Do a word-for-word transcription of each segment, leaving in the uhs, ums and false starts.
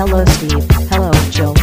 Hello, Steve. Hello, Jill.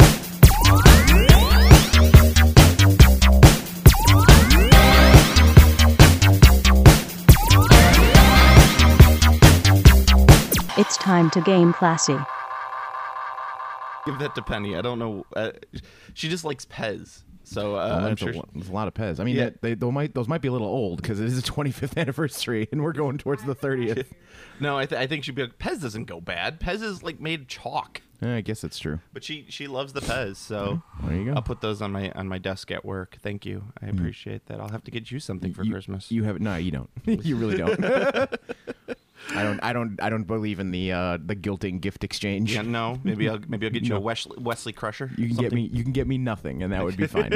It's time to game classy. Give that to Penny. I don't know. Uh, she just likes Pez. So uh, Well, I'm that's sure. a, lo- there's a lot of Pez. I mean, Yeah. they, those might those might be a little old because it is the twenty-fifth anniversary, and we're going towards the thirtieth. No, I, th- I think she'd be like, Pez doesn't go bad. Pez is like made chalk. Yeah, I guess that's true. But she she loves the Pez, so There you go. I'll put those on my on my desk at work. Thank you. I appreciate that. I'll have to get you something for you, Christmas. You have no, you don't. You really don't. I don't. I don't. I don't believe in the uh, the guilting gift exchange. yeah, no. Maybe I'll maybe I'll get you No. a Wesley, Wesley Crusher. You can get something. me. You can get me nothing, and that would be fine.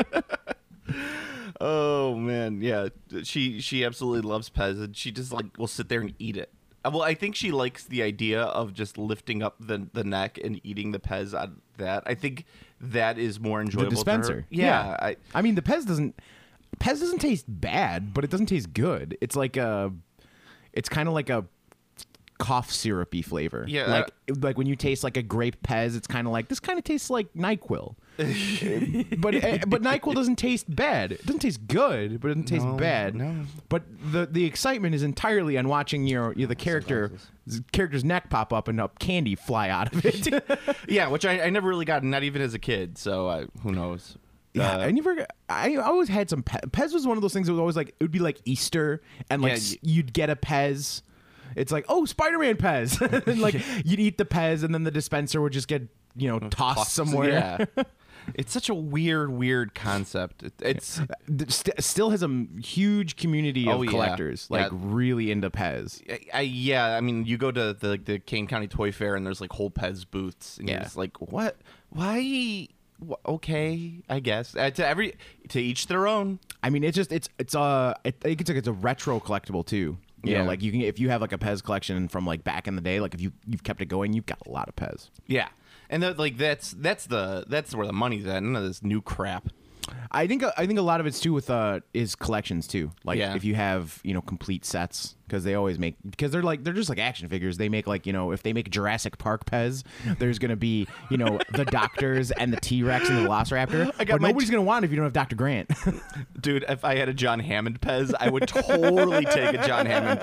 Oh man, yeah. She she absolutely loves Pez, and she just like will sit there and eat it. Uh, Well, I think she likes the idea of just lifting up the the neck and eating the Pez on that. I think that is more the enjoyable. to her. dispenser. Yeah, I, I mean, the Pez doesn't. Pez doesn't taste bad, but it doesn't taste good. It's like a. It's kind of like a cough syrupy flavor. Yeah, like like when you taste like a grape Pez, it's kind of like this. Kind of tastes like NyQuil. but eh, but NyQuil doesn't taste bad. It doesn't taste good, but it doesn't taste No, bad. no. But the the excitement is entirely on watching your, your the character character's neck pop up and a candy fly out of it. yeah, which I, I never really got, not even as a kid. So I, who knows? Yeah, Uh, I never. I always had some. Pe- Pez was one of those things that was always like it would be like Easter, and like Yeah, s- y- you'd get a Pez. It's like, oh, Spider-Man Pez. And like you'd eat the Pez, and then the dispenser would just get you know tossed tossed- somewhere. Yeah. It's such a weird, weird concept. It, it's St- still has a m- huge community of Oh, yeah. collectors, like Yeah. really into Pez. I, I yeah, I mean, you go to the the Kane County Toy Fair and there's like whole Pez booths, and Yeah. you're just like, what? Why? Wh- Okay, I guess. Uh, to every to each their own. I mean, it's just it's it's a I think it's like it's a retro collectible too. You Yeah. know, like you can if you have like a Pez collection from like back in the day, like if you you've kept it going, you've got a lot of Pez. Yeah, and that, like that's that's the that's where the money's at. None of this new crap. I think I think a lot of it's too with uh is collections too. Like Yeah. if you have you know complete sets because they always make because they're like they're just like action figures. They make like you know if they make Jurassic Park Pez, there's gonna be you know the Doctors and the T Rex and the Velociraptor. I got but my nobody's gonna want it if you don't have Doctor Grant. Dude, if I had a John Hammond Pez, I would totally take a John Hammond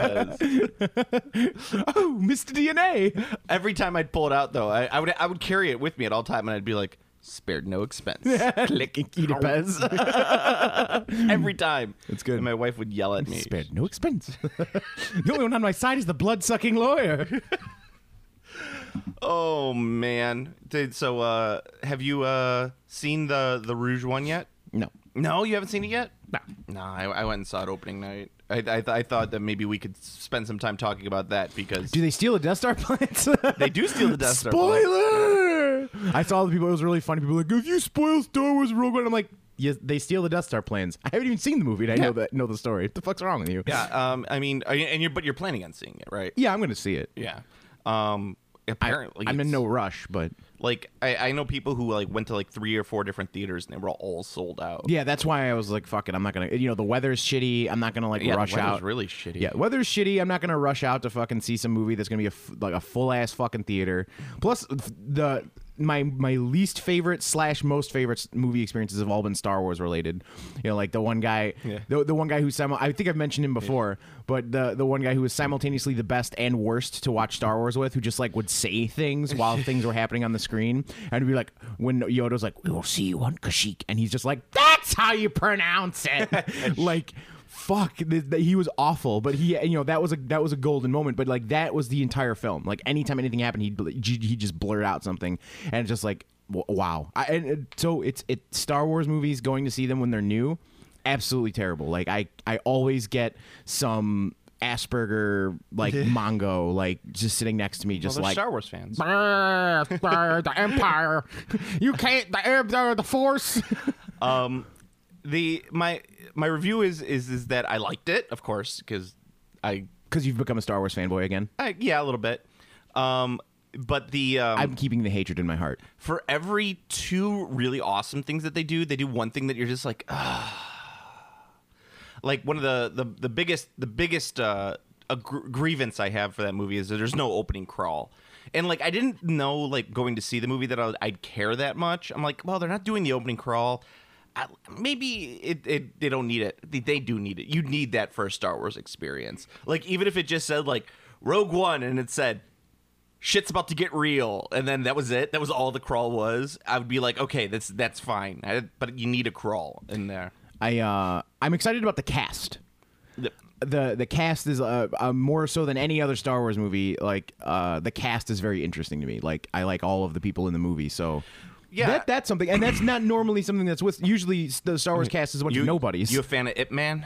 Pez. Oh, Mister D N A. Every time I'd pull it out, though, I, I would I would carry it with me at all time, and I'd be like, spared no expense. Click eat a Pez. Every time. It's good. And my wife would yell at me. Spared no expense. The only one on my side is the blood sucking lawyer. Oh man. Dude, so uh have you uh seen the the Rouge one yet? No. No, you haven't seen it yet? No. No, I, I went and saw it opening night. I I, th- I thought that maybe we could spend some time talking about that because Do they steal the Death Star plans? they do steal the Death Star. plans. Spoiler! I saw the people. It was really funny. People were like, if you spoil Star Wars Rogue One, I'm like, yes, they steal the Death Star plans. I haven't even seen the movie, and I know Yeah. that know the story. What the fuck's wrong with you? Yeah, um I mean are you- and you're but you're planning on seeing it, right? Yeah, I'm gonna see it. Yeah. Um apparently I'm in it's- no rush, but like I, I know people who like went to like three or four different theaters and they were all sold out. yeah, that's why I was like, fuck it. I'm not gonna. You know, the weather's shitty. I'm not gonna like Yeah, the rush weather's out. really shitty. Yeah, weather's shitty. I'm not gonna rush out to fucking see some movie that's gonna be a f- like a full ass fucking theater. Plus, the my my least favorite slash most favorite movie experiences have all been Star Wars related. You know, like the one guy, Yeah. the the one guy who simu- I think I've mentioned him before, but the the one guy who was simultaneously the best and worst to watch Star Wars with, who just like would say things while things were happening on the screen, and it'd be like when Yoda's like, "We will see you on Kashyyyk," and he's just like, "That's how you pronounce it," like. Fuck, th- th- he was awful, but he, you know, that was a that was a golden moment. But like that was the entire film. Like anytime anything happened, he'd bl- he he just blurt out something, and it's just like w- wow. I, and it, so it's it Star Wars movies. Going to see them when they're new, absolutely terrible. Like I I always get some Asperger like Mongo like just sitting next to me, Well, just they're like Star Wars fans. "Brr, brr, the Empire, you can't the the, the Force." Um, the my my review is is is that I liked it, of course, because I, Because you've become a Star Wars fanboy again. I yeah a little bit. Um, but the um, I'm keeping the hatred in my heart. for every two really awesome things that they do, they do one thing that you're just like, ah. Like one of the the the biggest the biggest uh a gr- grievance I have for that movie is that there's no opening crawl. And like I didn't know like going to see the movie that I would, I'd care that much. I'm like, well, they're not doing the opening crawl. I, maybe it, it they don't need it. They, they do need it. You need that for a Star Wars experience. Like even if it just said like Rogue One and it said shit's about to get real, and then that was it. That was all the crawl was. I would be like, okay, that's that's fine. I, but you need a crawl in there. I uh, I'm excited about the cast. The, the The cast is uh, uh, more so than any other Star Wars movie. Like uh, the cast is very interesting to me. Like I like all of the people in the movie. So. Yeah, that, that's something, and that's not normally something that's with. Usually, the Star Wars cast is a bunch you, of nobodies. You a fan of Ip Man?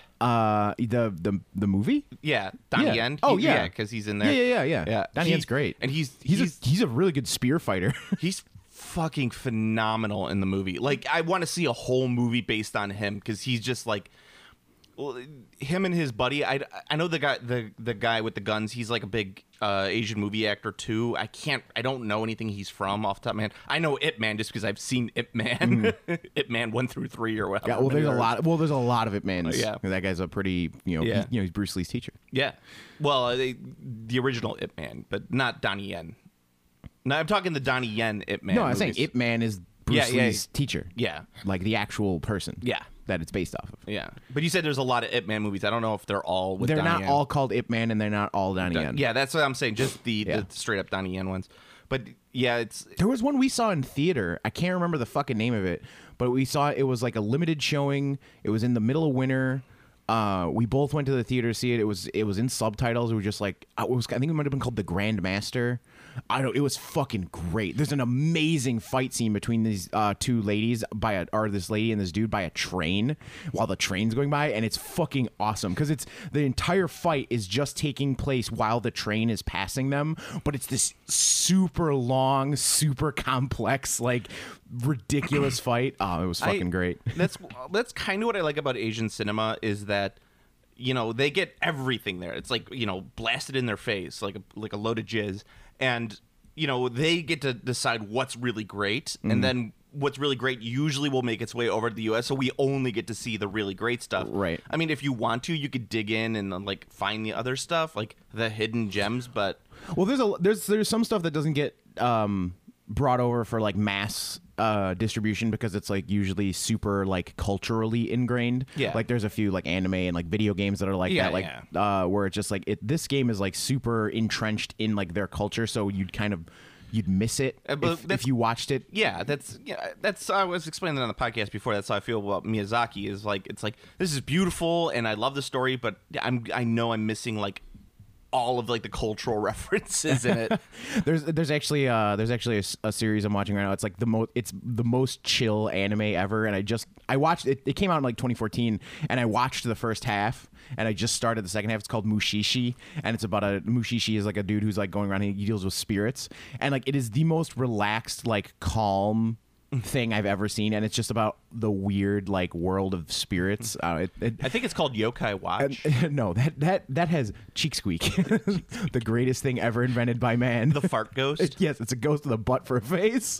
Uh, the the the movie? Yeah, Donnie Yeah. Yen. Oh, He- yeah. because he's in there. Yeah, yeah, yeah, yeah. yeah. Donnie He- Yen's great, and he's he's he's a, he's a really good spear fighter. he's fucking phenomenal in the movie. Like, I want to see a whole movie based on him because he's just like. Well, him and his buddy. I, I know the guy the the guy with the guns. He's like a big uh, Asian movie actor too. I can't. I don't know anything he's from off the top of my head. I know Ip Man just because I've seen Ip Man, Ip Man one through three or whatever. Yeah, well, there's a many are. lot. Well, there's a lot of it, man. yeah. That guy's a pretty, you know, Yeah. he, you know, he's Bruce Lee's teacher. Yeah. Well, uh, they, the original Ip Man, but not Donnie Yen. No, I'm talking the Donnie Yen Ip Man. no, I'm saying movies. Ip Man is Bruce Yeah, yeah, Lee's teacher. Yeah. Like the actual person. Yeah. That it's based off of. Yeah. But you said there's a lot of Ip Man movies. I don't know if they're all with They're Donnie not Yen. all called Ip Man, and they're not all Donnie Don- Yen. Yeah, that's what I'm saying. Just the, Yeah. the straight up Donnie Yen ones. But yeah, it's There was one we saw in theater. I can't remember the fucking name of it, but we saw it was like a limited showing. It was in the middle of winter. Uh, we both went to the theater to see it. It was it was in subtitles. It was just like uh, it was. I think it might have been called The Grand Master. I don't. It was fucking great. There's an amazing fight scene between these uh, two ladies by a or this lady and this dude by a train while the train's going by, and it's fucking awesome because it's the entire fight is just taking place while the train is passing them, but it's this super long, super complex, like ridiculous fight. Oh, it was fucking I- great. That's that's kind of what I like about Asian cinema is that you know they get everything there. It's like you know blasted in their face like a, like a load of jizz, and you know they get to decide what's really great, Mm-hmm. and then what's really great usually will make its way over to the U S. So we only get to see the really great stuff. Right. I mean, if you want to, you could dig in and uh, like find the other stuff, like the hidden gems. But Well, there's a there's there's some stuff that doesn't get um, brought over for like mass uh, distribution because it's like usually super like culturally ingrained. Yeah. Like there's a few like anime and like video games that are like Yeah, that, like uh, where it's just like it. This game is like super entrenched in like their culture, so you'd kind of you'd miss it Uh, but if, that's- if you watched it. yeah, that's yeah, that's I was explaining that on the podcast before. That's how I feel about Miyazaki. Is like it's like this is beautiful and I love the story, but I'm I know I'm missing like all of like the cultural references in it. There's there's actually uh there's actually a, s- a series I'm watching right now. It's like the most it's the most chill anime ever, and I just I watched it. It came out in like twenty fourteen, and I watched the first half, and I just started the second half. It's called Mushishi, and it's about a Mushishi is like a dude who's like going around and he deals with spirits, and like it is the most relaxed, like calm thing I've ever seen, and it's just about the weird like world of spirits. Uh, it, it, I think it's called Yokai Watch. no, that that that has Cheek Squeak, the greatest thing ever invented by man. The fart ghost. Yes, it's a ghost with a butt for a face,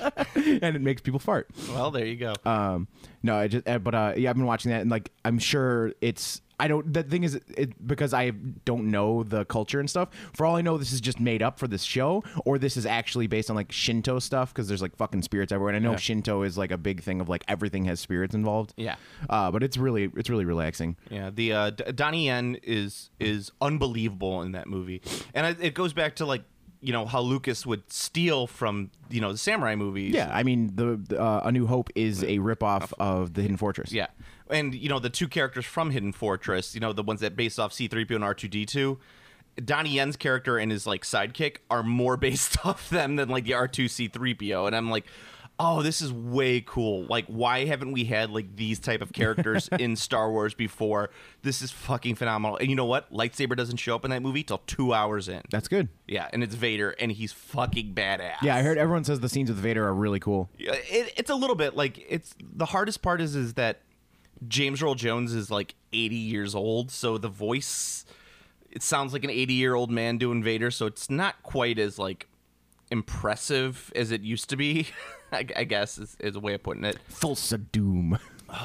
and it makes people fart. Well, there you go. Um, no, I just, uh, but uh, yeah, I've been watching that, and like, I'm sure it's. I don't. The thing is, it, because I don't know the culture and stuff. For all I know, this is just made up for this show, or this is actually based on like Shinto stuff because there's like fucking spirits everywhere. And I know Yeah. Shinto is like a big thing of like everything has spirits involved. Yeah. Uh, but it's really, it's really relaxing. Yeah, the uh, D- Donnie Yen is is unbelievable in that movie, and it, it goes back to like you know how Lucas would steal from you know the samurai movies. Yeah, I mean, the, the uh, A New Hope is a ripoff of the Hidden Fortress. Yeah. And, you know, the two characters from Hidden Fortress, you know, the ones that based off C three P O and R two D two, Donnie Yen's character and his, like, sidekick are more based off them than, like, the R two C three P O. And I'm like, oh, this is way cool. Like, why haven't we had, like, these type of characters in Star Wars before? This is fucking phenomenal. And you know what? Lightsaber doesn't show up in that movie till two hours in. That's good. Yeah, and it's Vader, and he's fucking badass. Yeah, I heard everyone says the scenes with Vader are really cool. Yeah, It, it's a little bit, like, it's the hardest part is is that James Earl Jones is like eighty years old, so the voice it sounds like an eighty year old man doing Vader, so it's not quite as like impressive as it used to be. I, I guess is, is a way of putting it. Thulsa Doom.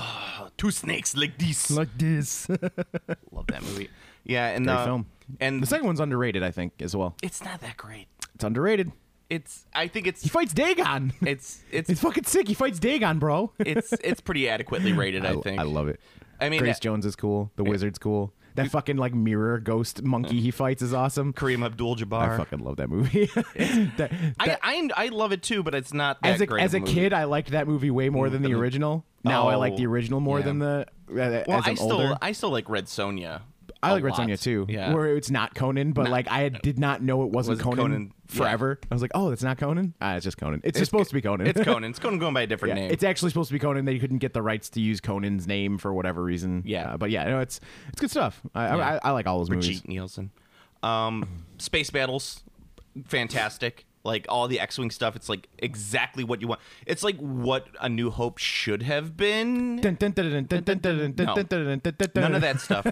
Two snakes like this. like this. Love that movie. Yeah, and Great uh, film. and The second one's underrated, I think, as well. it's not that great. It's underrated. It's I think it's He fights Dagon. it's it's It's fucking sick. He fights Dagon, bro. it's it's pretty adequately rated, I, I, think. I love it. I mean, Grace uh, Jones is cool. The Wizard's cool. That fucking like mirror ghost monkey he fights is awesome. Kareem I Abdul-Jabbar. fucking love that movie. that, I, that- I I love it too, but it's not that as a great as of a movie. kid, I liked that movie way more than the than the- original. Now I like Oh, the original more yeah. than the. Uh, Well, as I I'm still older. I still like Red Sonja. I a like Red lot. Sonja too, Yeah. where it's not Conan, but like I did not know it wasn't Wasn't Conan, Conan, yeah. forever. I was like, oh, it's not Conan. Ah, it's just Conan. It's, just supposed to be Conan. It's Conan. It's Conan going by a different Yeah, name. it's actually supposed to be Conan. They couldn't get the rights to use Conan's name for whatever reason. Yeah. Uh, but yeah, no, it's it's good stuff. I I, Yeah. I, I like all those movies. Brigitte Nielsen. Um, space battles, fantastic. Like all the X-wing stuff, it's like exactly what you want. It's like what A New Hope should have been. Dun, dun, dun, dun, dun, dun, dun, dun, No. dun, dun, dun, dun, dun. None of that stuff.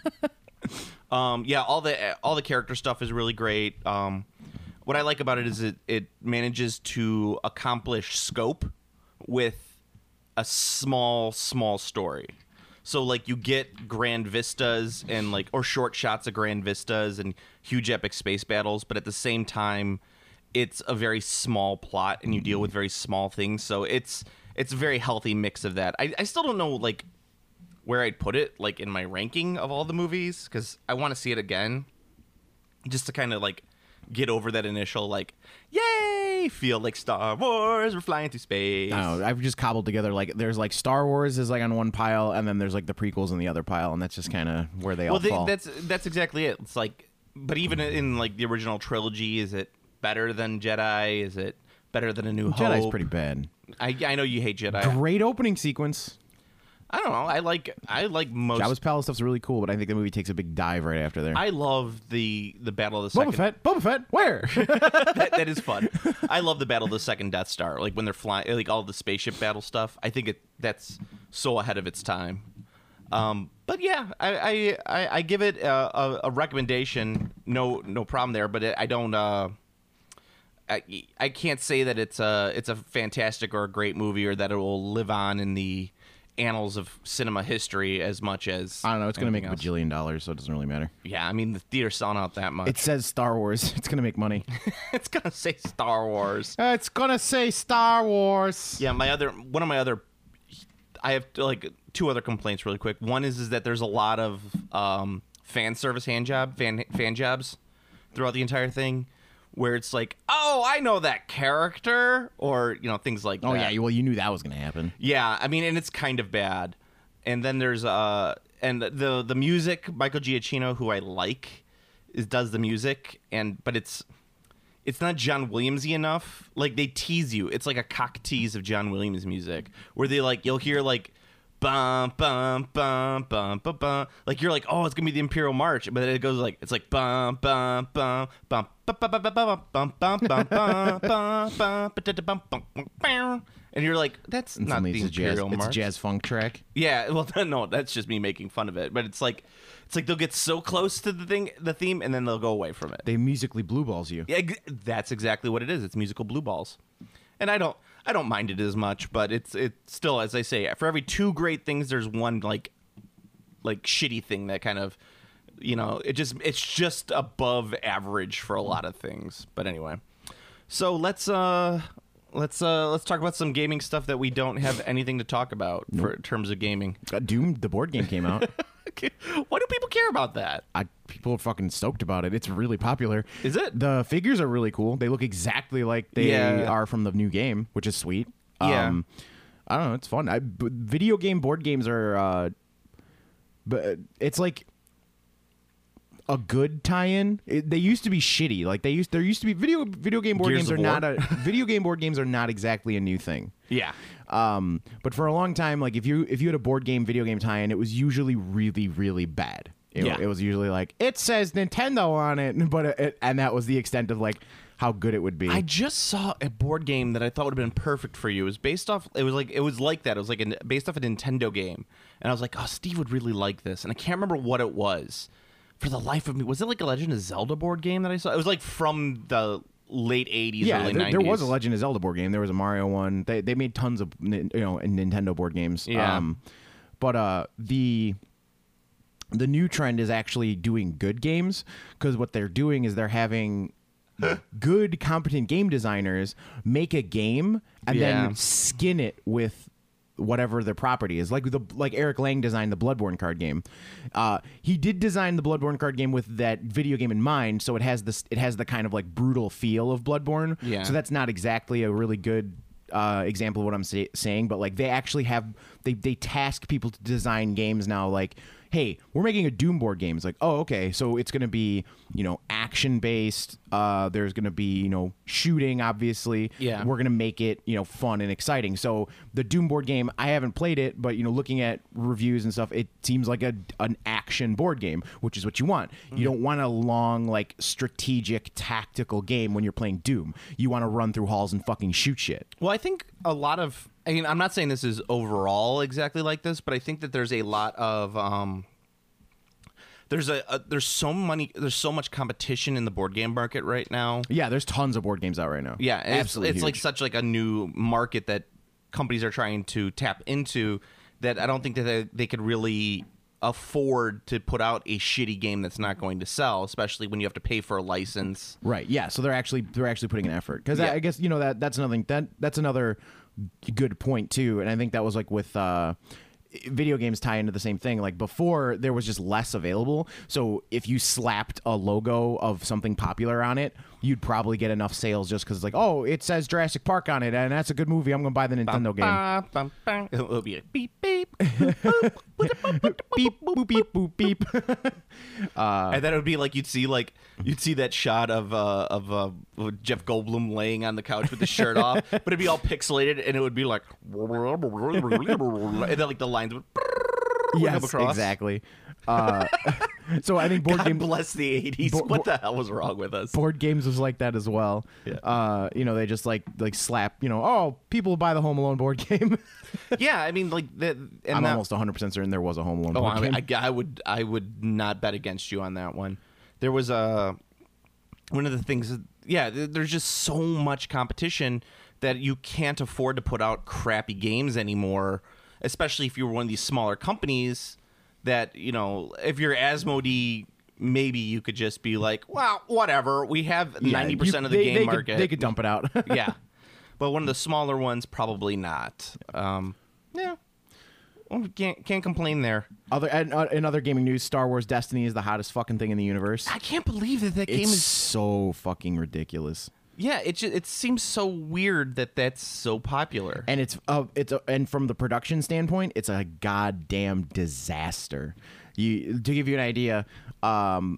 um, yeah, all the all the character stuff is really great. Um, what I like about it is it it manages to accomplish scope with a small small story. So like you get grand vistas and like or short shots of grand vistas and huge epic space battles, but at the same time, it's a very small plot and you deal with very small things. So it's it's a very healthy mix of that. I, I still don't know like where I'd put it like in my ranking of all the movies because I want to see it again, just to kind of like get over that initial like yay feel like Star Wars, we're flying through space. I don't know. I've just cobbled together like there's like Star Wars is like on one pile, and then there's like the prequels in the other pile, and that's just kind of where they well, all they, fall. that's that's exactly it. It's like, but even in like the original trilogy, is it better than Jedi? Is it better than A New Jedi's Hope? pretty bad. I I know you hate Jedi. Great opening sequence. I don't know. I like I like most. Jabba's palace stuff's really cool, but I think the movie takes a big dive right after there. I love the the Battle of the Boba Second. Fett, Boba Fett, where? that, that is fun. I love the Battle of the Second Death Star, like when they're flying, like all the spaceship battle stuff. I think it that's so ahead of its time. Um, but yeah, I I, I, I give it a, a, a recommendation. No no problem there. But it, I don't. Uh, I I can't say that it's a it's a fantastic or a great movie or that it will live on in the annals of cinema history as much as I don't know. It's going to make a anything else. bajillion dollars, so it doesn't really matter. Yeah, I mean the theater's selling out that much. It says Star Wars. It's going to make money. it's gonna say Star Wars. It's going to say Star Wars. Yeah, my other one of my other, I have like two other complaints really quick. One is is that there's a lot of um, fan service hand job fan fan jobs throughout the entire thing, where it's like, oh, I know that character, or you know things like Oh, that. yeah. Well, you knew that was going to happen. Yeah, I mean, and it's kind of bad. And then there's uh, and the the music, Michael Giacchino, who I like, is does the music, and but it's it's not John Williamsy enough. Like they tease you. It's like a cock tease of John Williams music, where they like you'll hear like bum bum bum bum bum bum. Like you're like, oh, it's gonna be the Imperial March, but then it goes like it's like bum bum bum bum bum bum bum bum bum bum bum bum bum bum bum bum. And you're like, that's And not suddenly the it's a jazz, Imperial it's a March. jazz funk track. Yeah, well, no, that's just me making fun of it. But it's like, it's like they'll get so close to the thing, the theme, and then they'll go away from it. They musically blue balls you. Yeah, ex- that's exactly what it is. It's musical blue balls, and I don't, I don't mind it as much. But it's, it's still, as I say, for every two great things, there's one like, like shitty thing that kind of, you know, it just, it's just above average for a lot of things. But anyway, so let's, uh. Let's uh let's talk about some gaming stuff that we don't have anything to talk about for in terms of gaming. Uh, Doom, the board game, came out. Why do people care about that? I, people are fucking stoked about it. It's really popular. Is it? The figures are really cool. They look exactly like they Yeah. are from the new game, which is sweet. Yeah. Um, I don't know. It's fun. I, b- video game board games are, uh, but it's like a good tie-in. It, they used to be shitty. Like they used, there used to be video video game board Gears games are of not War? a video game board games are not exactly a new thing. Yeah. Um, but for a long time, like if you if you had a board game video game tie-in, it was usually really really bad. It, Yeah. it was usually like it says Nintendo on it, but it, it, and that was the extent of like how good it would be. I just saw a board game that I thought would have been perfect for you. It was based off. It was like it was like that. It was like a, based off a Nintendo game, and I was like, oh, Steve would really like this, and I can't remember what it was. For the life of me, was it like a Legend of Zelda board game that I saw? It was like from the late eighties, yeah, early there, nineties. there was a Legend of Zelda board game. There was a Mario one. They they made tons of you know Nintendo board games. Yeah. Um, but uh, the the new trend is actually doing good games because what they're doing is they're having good, competent game designers make a game and Yeah. then skin it with whatever their property is. Like the like Eric Lang designed the Bloodborne card game. Uh, he did design the Bloodborne card game with that video game in mind, so it has this it has the kind of like brutal feel of Bloodborne. Yeah. So that's not exactly a really good uh, example of what I'm say- saying, but like they actually have they they task people to design games now. Like, hey, we're making a Doom board game. It's like, oh, okay, so it's gonna be you know action based. Uh, there's gonna be you know shooting, obviously. Yeah. We're gonna make it you know fun and exciting. So the Doom board game, I haven't played it, but you know looking at reviews and stuff, it seems like a an action board game, which is what you want. Mm. You don't want a long like strategic tactical game when you're playing Doom. You want to run through halls and fucking shoot shit. Well, I think a lot of. I mean, I'm not saying this is overall exactly like this, but I think that there's a lot of. Um, there's a, a there's so many there's so much competition in the board game market right now. Yeah, there's tons of board games out right now. Yeah, and it's, absolutely. it's like huge. such like a new market that companies are trying to tap into. That I don't think that they, they could really afford to put out a shitty game that's not going to sell, especially when you have to pay for a license. Right. Yeah. So they're actually they're actually putting an effort because Yeah. I, I guess you know that that's another thing that that's another good point too, and I think that was like with uh, video games tie into the same thing. Like before, there was just less available. So if you slapped a logo of something popular on it, you'd probably get enough sales just because like, oh, it says Jurassic Park on it, and that's a good movie. I'm gonna buy the Nintendo game. Ba, bum, bum. It'll be a beep beep. Beep boop beep boop beep. And then it would be like you'd see like you'd see that shot of uh, of uh, Jeff Goldblum laying on the couch with his shirt off, but it'd be all pixelated, and it would be like, and then like the lines would Yes, come across. exactly. Uh, so I think board God game bless the eighties. Bo- What bo- the hell was wrong with us? board games was like that as well. Yeah. Uh, you know, they just like like slap. You know, oh, people buy the Home Alone board game. Yeah, I mean, like that. And I'm that- almost one hundred percent certain there was a Home Alone Oh, board I, mean, game. I, I would, I would not bet against you on that one. There was a one of the things. that- Yeah, th- there's just so much competition that you can't afford to put out crappy games anymore. Especially if you were one of these smaller companies. That you know, if you're Asmodee, maybe you could just be like, well, whatever. We have Yeah, ninety you- percent of the they- game they market. Could, they could dump it out. Yeah, but one of the smaller ones, probably not. Um, yeah, well, can't can't complain there. Other and, uh, in other gaming news, Star Wars Destiny is the hottest fucking thing in the universe. I can't believe that that game It's is. so fucking ridiculous. Yeah, it just, it seems so weird that that's so popular. And it's uh, it's a, and from the production standpoint, it's a goddamn disaster. You to give you an idea, um,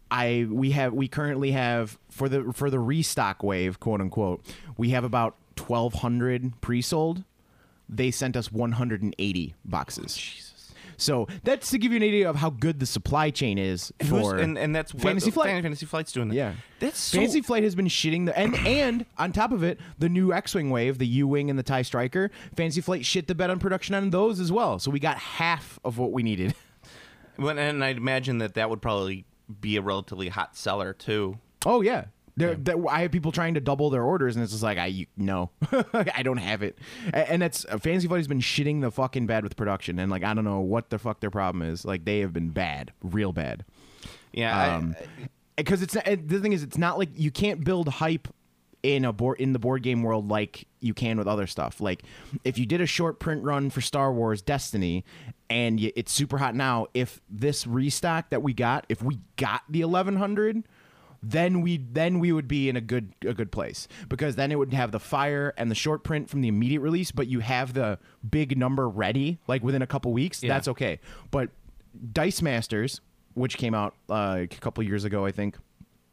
I we have we currently have for the for the restock wave, quote unquote, we have about twelve hundred pre-sold. They sent us one hundred eighty boxes. Jesus. So that's to give you an idea of how good the supply chain is Who's- for and and that's what- Fantasy Flight. Fantasy Flight's doing that. Yeah, that's so. Fantasy Flight has been shitting the and and on top of it, the new X-wing wave, the U-wing and the TIE Striker, Fantasy Flight shit the bed on production on those as well. So we got half of what we needed. Well, and I'd imagine that that would probably be a relatively hot seller too. Oh yeah. There, there- I have people trying to double their orders, and it's just like I you, no, I don't have it, A- and that's uh, Fantasy Flight has been shitting the fucking bed with production, and like I don't know what the fuck their problem is. Like they have been bad, real bad. Yeah, Um, I, because it's and the thing is, it's not like you can't build hype in a board in the board game world like you can with other stuff. Like if you did a short print run for Star Wars Destiny, and you, it's super hot now, if this restock that we got, if we got the eleven hundred. Then we then we would be in a good a good place because then it would have the fire and the short print from the immediate release, but you have the big number ready like within a couple weeks. Yeah. That's okay. But Dice Masters, which came out uh, a couple years ago, I think,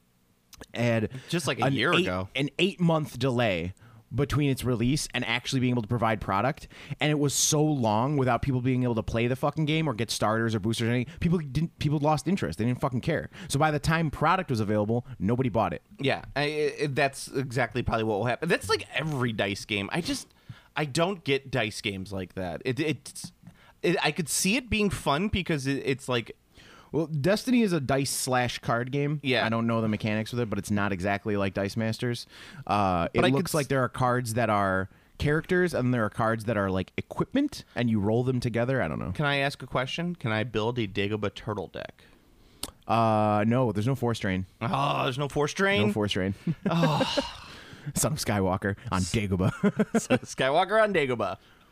had Just like a an year eight- ago. an eight month delay between its release and actually being able to provide product, and it was so long without people being able to play the fucking game or get starters or boosters or anything. People didn't. People lost interest. They didn't fucking care. So by the time product was available, nobody bought it. yeah, I, I, that's exactly probably what will happen. That's like every dice game. I just I don't get dice games like that. It it's it, I could see it being fun because it, it's like. Well, Destiny is a dice slash card game. Yeah. I don't know the mechanics with it, but it's not exactly like Dice Masters. Uh, it But I could looks s- like there are cards that are characters, and there are cards that are like equipment, and you roll them together. I don't know. Can I ask a question? Can I build a Dagobah turtle deck? Uh, no, there's no Force Train. Oh, there's no Force Train. No Force Train. Oh. Son of Skywalker on Dagobah. Skywalker on Dagobah.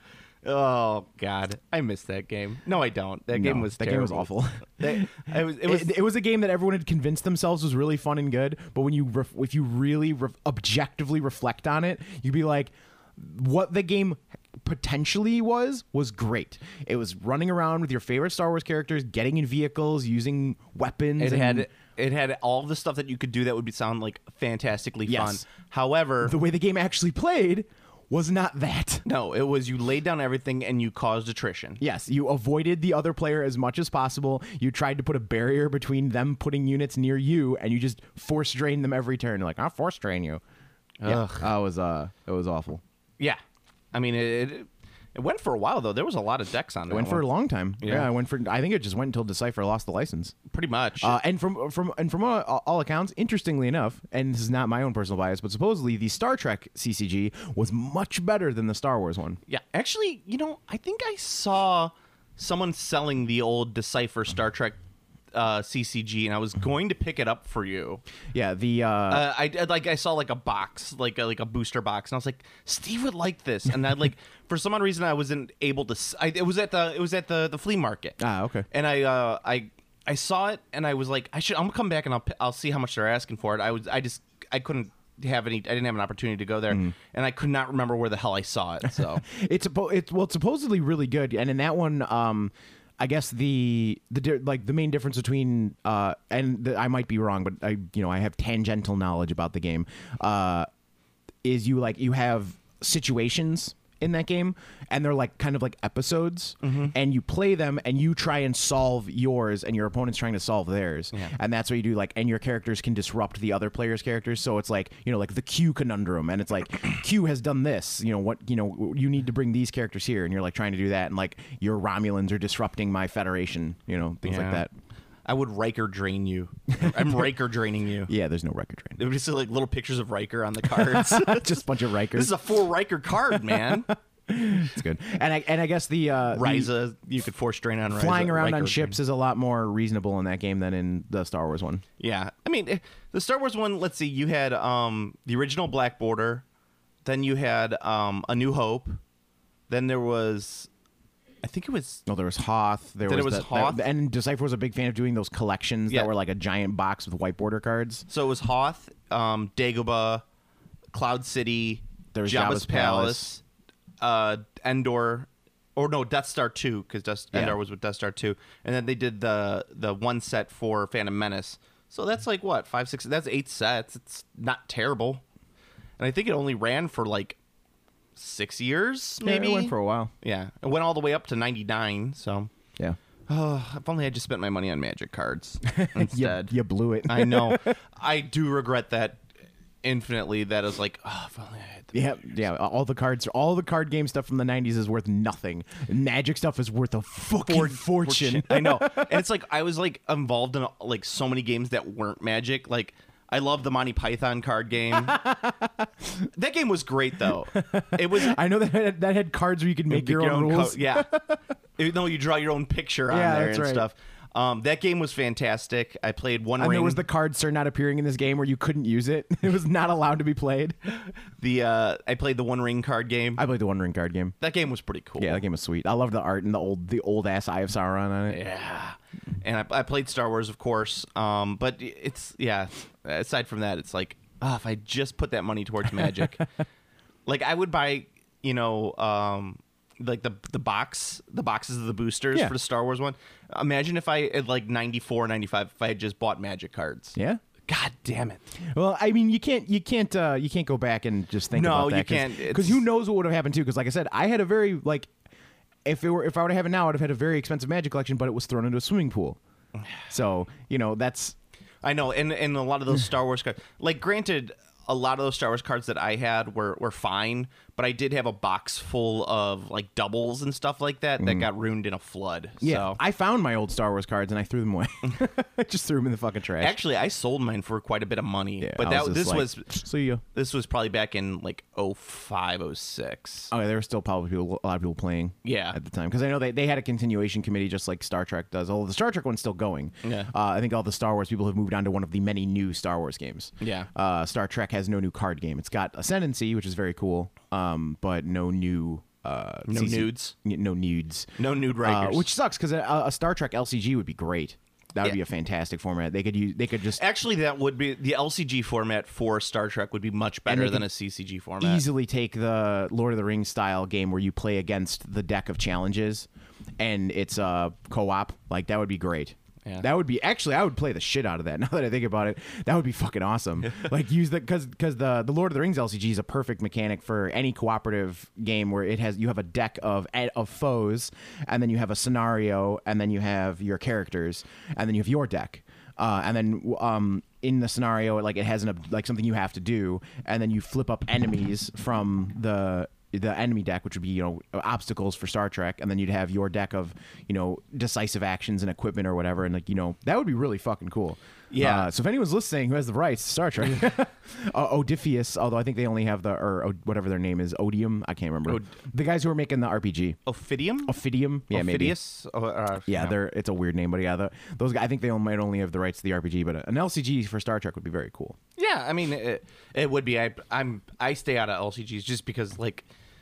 Oh God, I missed that game. No, I don't. That No, game was that terrible. game was awful. That- it was. It was. It, it was a game that everyone had convinced themselves was really fun and good, but when you ref, if you really re- objectively reflect on it, you'd be like, what the game potentially was was great. It was running around with your favorite Star Wars characters, getting in vehicles, using weapons. it and had. It had all the stuff that you could do that would be sound like fantastically Yes. fun. However, the way the game actually played was not that. no, it was you laid down everything and you caused attrition. Yes, you avoided the other player as much as possible. You tried to put a barrier between them putting units near you, and you just force drain them every turn. You're like, I'll force drain you. Yeah, Ugh. that was uh, it was awful. Yeah, I mean it. It, it went for a while though. There was a lot of decks on It that went for one. a long time. Yeah. Yeah, I went for. I think it just went until Decipher lost the license. Pretty much. Uh, and from from and from all, all accounts, interestingly enough, and this is not my own personal bias, but supposedly the Star Trek C C G was much better than the Star Wars one. Yeah, actually, you know, I think I saw someone selling the old Decipher Star Trek uh, C C G, and I was going to pick it up for you. Yeah, the uh, Uh, I I- like I saw like a box, like a, like a booster box, and I was like, Steve would like this, and I like for some odd reason I wasn't able to. s- I, it was at the it was at the the flea market. ah okay. And I uh, I I saw it, and I was like, I should. I'm gonna come back and I'll p- I'll see how much they're asking for it. I was I just I couldn't have any. I didn't have an opportunity to go there, and I could not remember where the hell I saw it. So It's suppo- it's well, it's supposedly really good, and in that one, um, I guess the the di- like the main difference between uh, and the, I might be wrong, but I you know I have tangential knowledge about the game. Uh, is you like you have situations in that game, and they're like kind of like episodes, and you play them and you try and solve yours, and your opponent's trying to solve theirs, Yeah. and that's what you do. Like, and your characters can disrupt the other players' characters, so it's like you know like the Q conundrum, and it's like Q has done this, you know what you know you need to bring these characters here, and you're like trying to do that, and like your Romulans are disrupting my Federation, you know things Yeah. like that. I would Riker drain you. I'm Riker draining you. Yeah, there's no Riker It train. would just like little pictures of Riker on the cards. Just a bunch of Rikers. This is a full Riker card, man. It's good, and I and I guess the uh, the Ryza, you could force drain on Ryza. flying around Riker on would ships is a lot more reasonable in that game than in the Star Wars one. drain. Yeah, I mean eh, the Star Wars one. Let's see, you had um the original Black Border, then you had um A New Hope, then there was, I think it was No, there was Hoth. There Then was, it was the- Hoth? that- and Decipher was a big fan of doing those collections Yeah. that were like a giant box with white border cards. so it was Hoth, um, Dagobah, Cloud City, There was Jabba's Jabba's Palace, uh, Endor, or no, Death Star two, because Death, Yeah. Endor was with Death Star two, and then they did the the one set for Phantom Menace. So that's like what five, six. That's eight sets. It's not terrible, and I think it only ran for like six years, maybe. Yeah, it went for a while. Yeah, it went all the way up to ninety-nine. So, Yeah. oh, if only I just spent my money on Magic cards You, instead. you blew it. I know. I do regret that infinitely. That is like, oh, if only I had the Yeah, yeah. All the cards, all the card game stuff from the nineties is worth nothing. Magic stuff is worth a fucking fortune. I know. And it's like I was like involved in like so many games that weren't Magic. Like I love the Monty Python card game. That game was great though. It was I know that had, that had cards where you could make your, own, co- rules. yeah. Even though you draw your own picture on Yeah, there that's and right. stuff. Um, that game was fantastic. I played One And Ring. there was the card sir not appearing in this game where you couldn't use it. It was not allowed to be played. the uh, I played the One Ring card game. I played the One Ring card game. That game was pretty cool. Yeah, that game was sweet. I loved the art and the old the old ass Eye of Sauron on it. Yeah, and I, I played Star Wars, of course. Um, but it's yeah. Aside from that, it's like, oh, if I just put that money towards Magic, like I would buy, you know, um, like the the box, the boxes of the boosters Yeah. for the Star Wars one. Imagine if I at like ninety-four, ninety-five, if I had just bought Magic cards. Yeah. God damn it. Well, I mean, you can't, you can't, uh, you can't go back and just think No, about that. you can't. Because It's- who knows what would have happened too? Because like I said, I had a very like, if it were, if I would have had it now, I'd have had a very expensive Magic collection, but it was thrown into a swimming pool. So you know that's I know, and and a lot of those Star Wars cards, like granted, a lot of those Star Wars cards that I had were were fine, but I did have a box full of like doubles and stuff like that that got ruined in a flood. Yeah, So. I found my old Star Wars cards and I threw them away. I just threw them in the fucking trash. Actually, I sold mine for quite a bit of money, yeah, but I that was this just like, was see you. this was probably back in like oh five, oh six. Oh, yeah, there were still probably people, a lot of people playing. Yeah. at the time because I know they, they had a continuation committee just like Star Trek does. Although the Star Trek one's still going. Yeah. uh, I think all the Star Wars people have moved on to one of the many new Star Wars games. Yeah. uh, Star Trek has no new card game. It's got Ascendancy, which is very cool, um, but no new. Uh, No C C nudes? No nudes. No nude Uh, Rikers. which sucks because a, a Star Trek L C G would be great. That would Yeah. be a fantastic format. They could use. They could just Actually, that would be the L C G format for Star Trek would be much better they than could a C C G format. easily take the Lord of the Rings style game where you play against the deck of challenges, and it's uh, co-op. Like that would be great. Yeah. That would be actually I would play the shit out of that. Now that I think about it, that would be fucking awesome. Like use the because because the the Lord of the Rings L C G is a perfect mechanic for any cooperative game where it has you have a deck of of foes, and then you have a scenario, and then you have your characters, and then you have your deck. Uh, and then um, in the scenario, like it has an ob- like something you have to do, and then you flip up enemies from the the enemy deck, which would be you know obstacles for Star Trek, and then you'd have your deck of you know decisive actions and equipment or whatever, and like you know that would be really fucking cool. Yeah. Uh, so if anyone's listening who has the rights to Star Trek, uh, Odysseus, although I think they only have the or, or whatever their name is, Odium, I can't remember. Od- the guys who are making the R P G, Ophidium? Ophidium, yeah, maybe. Ophidius? Oh, uh, Yeah, no. they're it's a weird name, but yeah, the, those guys. I think they all might only have the rights to the R P G, but an L C G for Star Trek would be very cool. Yeah, I mean, it, it would be. I, I'm I stay out of L C Gs just because like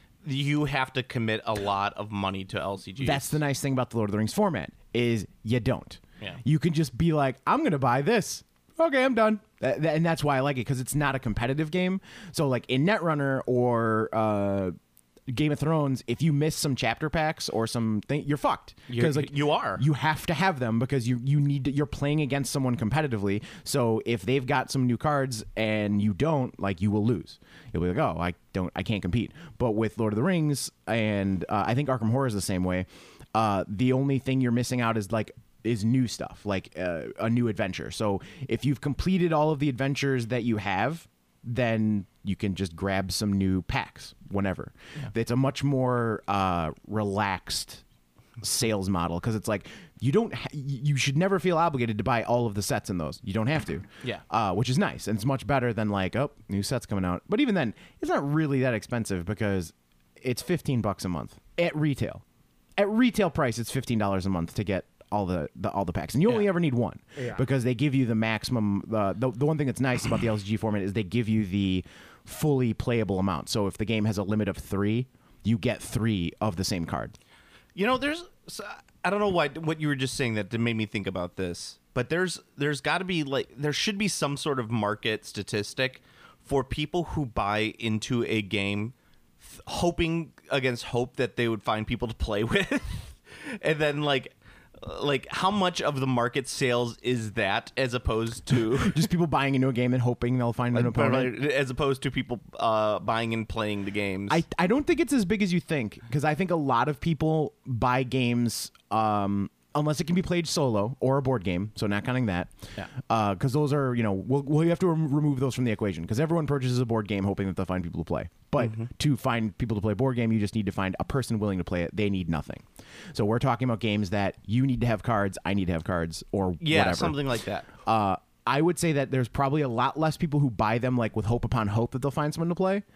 you have to commit a lot of money to L C Gs. That's the nice thing about the Lord of the Rings format is you don't. Yeah. You can just be like, I'm gonna buy this. Okay, I'm done. That, that- and that's why I like it because it's not a competitive game. So like in Netrunner or uh, Game of Thrones, if you miss some chapter packs or something, you're fucked. You're- like you are. you have to have them because you you need to, you're playing against someone competitively. So if they've got some new cards and you don't, like you will lose. You'll be like, oh, I don't, I can't compete. But with Lord of the Rings and uh, I think Arkham Horror is the same way. Uh, the only thing you're missing out is like is new stuff, like uh, a new adventure. So if you've completed all of the adventures that you have, then you can just grab some new packs whenever. It's a much more uh, relaxed sales model because it's like you don't ha- you should never feel obligated to buy all of the sets in those. You don't have to. Yeah. Uh, which is nice, and it's much better than like, oh, new sets coming out. But even then, it's not really that expensive because it's fifteen bucks a month at retail. At retail price, it's fifteen dollars a month to get all the, the all the packs, and you only Yeah. ever need one Yeah. because they give you the maximum. Uh, the the one thing that's nice about the L C G format is they give you the fully playable amount. So if the game has a limit of three, you get three of the same card. You know, there's so, I don't know why what you were just saying that made me think about this, but there's there's got to be like there should be some sort of market statistic for people who buy into a game th- hoping against hope that they would find people to play with. And then like like how much of the market sales is that as opposed to Just people buying into a game and hoping they'll find an opponent. as opposed to people uh, buying and playing the games. I, I don't think it's as big as you think because I think a lot of people buy games um, unless it can be played solo or a board game, so not counting that. Yeah. Because those are, you know, we'll, we'll have to rem- remove those from the equation because everyone purchases a board game hoping that they'll find people to play. But Mm-hmm. to find people to play a board game, you just need to find a person willing to play it. They need nothing. So we're talking about games that you need to have cards, I need to have cards, or yeah, whatever. something like that. Uh, I would say that there's probably a lot less people who buy them like with hope upon hope that they'll find someone to play.